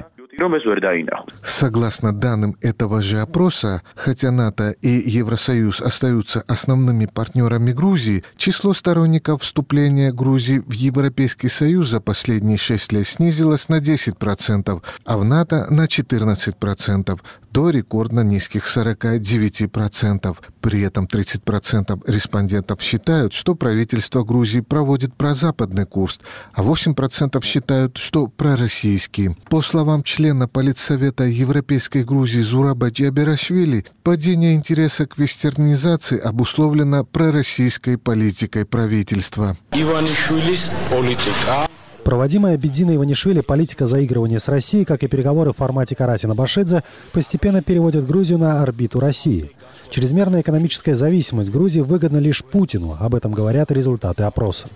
Согласно данным этого же опроса, хотя НАТО и Евросоюз остаются основными партнерами Грузии, число сторонников вступления Грузии в Европейский Союз за последние шесть лет снизилось на десять процентов, а в НАТО на четырнадцать процентов, до рекордно низких сорок девять процентов. При этом тридцать процентов респондентов считают, что правительство Грузии проводит прозападный курс, а восемь процентов считают, что пророссийский. По словам члена Политсовета Европейской Грузии Зураба Джаберашвили, падение интереса к вестернизации обусловлено пророссийской политикой правительства.
Проводимая Бедзиной Иванишвили политика заигрывания с Россией, как и переговоры в формате Карасина-Башидзе, постепенно переводят Грузию на орбиту России. Чрезмерная экономическая зависимость Грузии выгодна лишь Путину. Об этом говорят результаты опроса.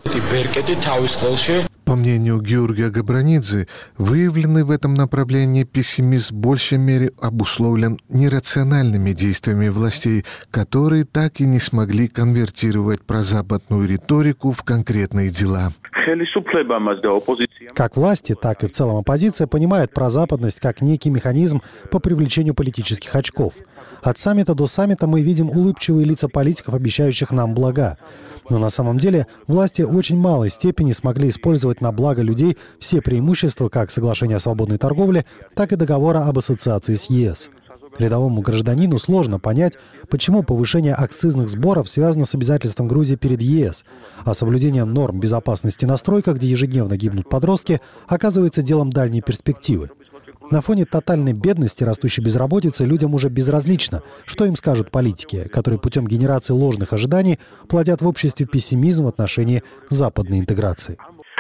По мнению Георгия Габранидзе, выявленный в этом направлении пессимизм в большей мере обусловлен нерациональными действиями властей, которые так и не смогли конвертировать прозападную риторику в конкретные дела.
Как власти, так и в целом оппозиция понимают прозападность как некий механизм по привлечению политических очков. От саммита до саммита мы видим улыбчивые лица политиков, обещающих нам блага. Но на самом деле власти в очень малой степени смогли использовать на благо людей все преимущества как соглашения о свободной торговле, так и договора об ассоциации с ЕС. Рядовому гражданину сложно понять, почему повышение акцизных сборов связано с обязательством Грузии перед ЕС, а соблюдение норм безопасности на стройках, где ежедневно гибнут подростки, оказывается делом дальней перспективы. На фоне тотальной бедности, растущей безработицы, людям уже безразлично, что им скажут политики, которые путем генерации ложных ожиданий плодят в обществе пессимизм в отношении западной интеграции.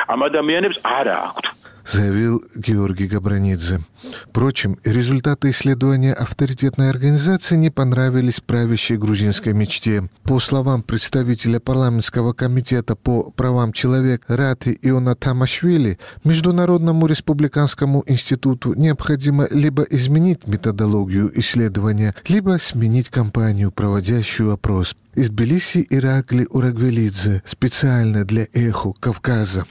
Заявил Георгий Габранидзе. Впрочем, результаты исследования авторитетной организации не понравились правящей грузинской мечте. По словам представителя парламентского комитета по правам человека Рати Иона Тамашвили, Международному республиканскому институту необходимо либо изменить методологию исследования, либо сменить компанию, проводящую опрос. Из Тбилиси Иракли Урагвелидзе, специально для «Эхо Кавказа».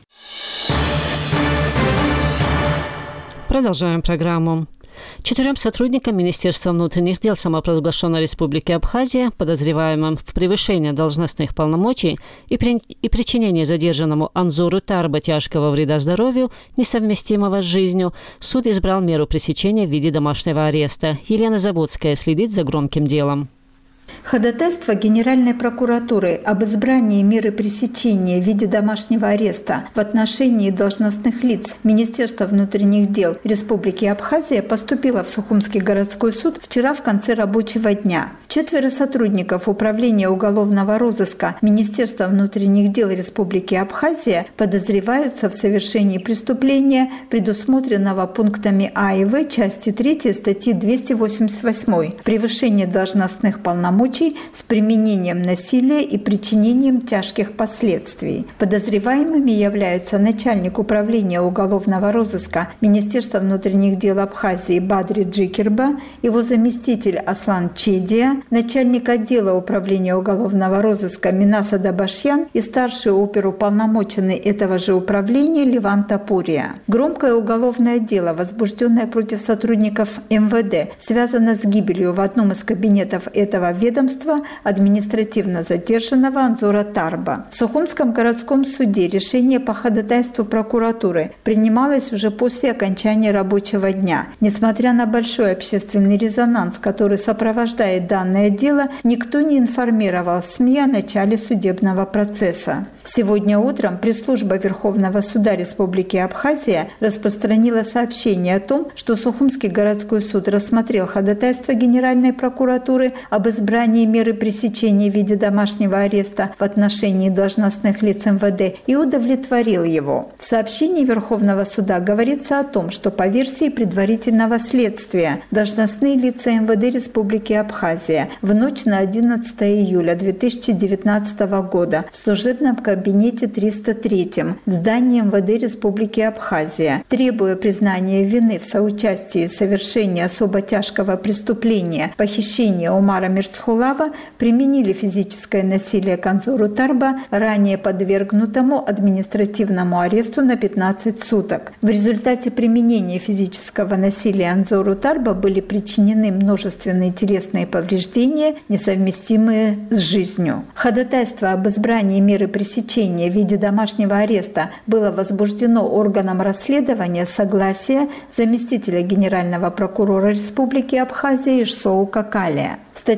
Продолжаем программу. Четырем сотрудникам Министерства внутренних дел самопровозглашенной Республики Абхазия, подозреваемым в превышении должностных полномочий и, при... и причинении задержанному Анзору Тарба тяжкого вреда здоровью, несовместимого с жизнью, суд избрал меру пресечения в виде домашнего ареста. Елена Заводская следит за громким делом.
Ходатайство Генеральной прокуратуры об избрании меры пресечения в виде домашнего ареста в отношении должностных лиц Министерства внутренних дел Республики Абхазия поступило в Сухумский городской суд вчера в конце рабочего дня. Четверо сотрудников Управления уголовного розыска Министерства внутренних дел Республики Абхазия подозреваются в совершении преступления, предусмотренного пунктами А и В части третьей статьи двести восемьдесят восемь «Превышение должностных полномочий с применением насилия и причинением тяжких последствий». Подозреваемыми являются начальник Управления уголовного розыска Министерства внутренних дел Абхазии Бадри Джикерба, его заместитель Аслан Чедия, начальник отдела Управления уголовного розыска Минаса Дабашьян и старший оперуполномоченный этого же управления Ливан Тапурия. Громкое уголовное дело, возбужденное против сотрудников эм вэ дэ, связано с гибелью в одном из кабинетов этого ведомства административно задержанного Анзора Тарба. В Сухумском городском суде решение по ходатайству прокуратуры принималось уже после окончания рабочего дня. Несмотря на большой общественный резонанс, который сопровождает данное дело, никто не информировал СМИ о начале судебного процесса. Сегодня утром пресс-служба Верховного суда Республики Абхазия распространила сообщение о том, что Сухумский городской суд рассмотрел ходатайство Генеральной прокуратуры об избрании меры пресечения в виде домашнего ареста в отношении должностных лиц эм вэ дэ и удовлетворил его. В сообщении Верховного суда говорится о том, что по версии предварительного следствия должностные лица эм вэ дэ Республики Абхазия в ночь на одиннадцатое июля две тысячи девятнадцатого года в служебном кабинете триста три в здании эм вэ дэ Республики Абхазия, требуя признания вины в соучастии в совершении особо тяжкого преступления похищения Умара Мирцхулава, применили физическое насилие к Анзору Тарба, ранее подвергнутому административному аресту на пятнадцать суток. В результате применения физического насилия Анзору Тарба были причинены множественные телесные повреждения, несовместимые с жизнью. Ходатайство об избрании меры пресечения в виде домашнего ареста было возбуждено органом расследования согласия заместителя генерального прокурора Республики Абхазия Ишсоу Какалия. Статья сто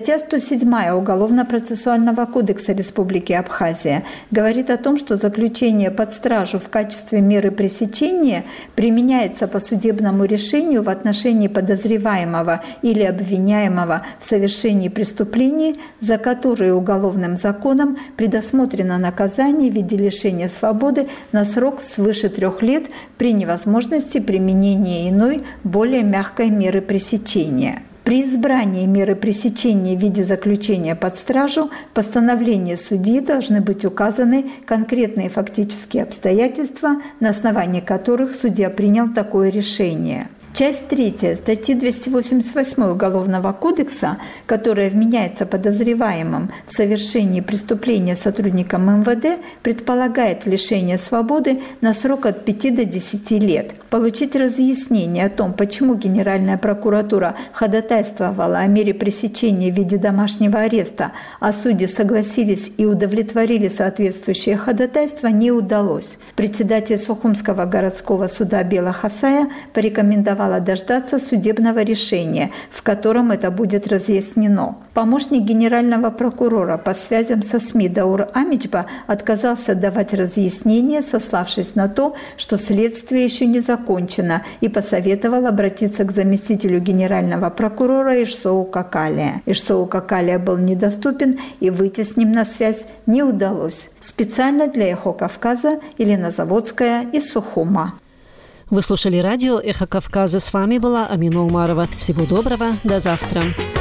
седьмая Уголовно-процессуального кодекса Республики Абхазия говорит о том, что заключение под стражу в качестве меры пресечения применяется по судебному решению в отношении подозреваемого или обвиняемого в совершении преступлений, за которые уголовным законом предусмотрено наказание в виде лишения свободы на срок свыше трех лет при невозможности применения иной, более мягкой меры пресечения. При избрании меры пресечения в виде заключения под стражу в постановлении судьи должны быть указаны конкретные фактические обстоятельства, на основании которых судья принял такое решение. Часть третья статьи двести восемьдесят восемь Уголовного кодекса, которая вменяется подозреваемым в совершении преступления сотрудникам эм вэ дэ, предполагает лишение свободы на срок от пяти до десяти лет. Получить разъяснение о том, почему Генеральная прокуратура ходатайствовала о мере пресечения в виде домашнего ареста, а судьи согласились и удовлетворили соответствующее ходатайство, не удалось. Председатель Сухумского городского суда Бела Хасая порекомендовал дождаться судебного решения, в котором это будет разъяснено. Помощник генерального прокурора по связям со СМИ Даур Амичба отказался давать разъяснение, сославшись на то, что следствие еще не закончено, и посоветовал обратиться к заместителю генерального прокурора Ишсоу Какалия. Ишсоу Какалия был недоступен, и выйти с ним на связь не удалось. Специально для «Эхо Кавказа» Елена Заводская из Сухума.
Вы слушали радио «Эхо Кавказа». С вами была Амина Умарова. Всего доброго. До завтра.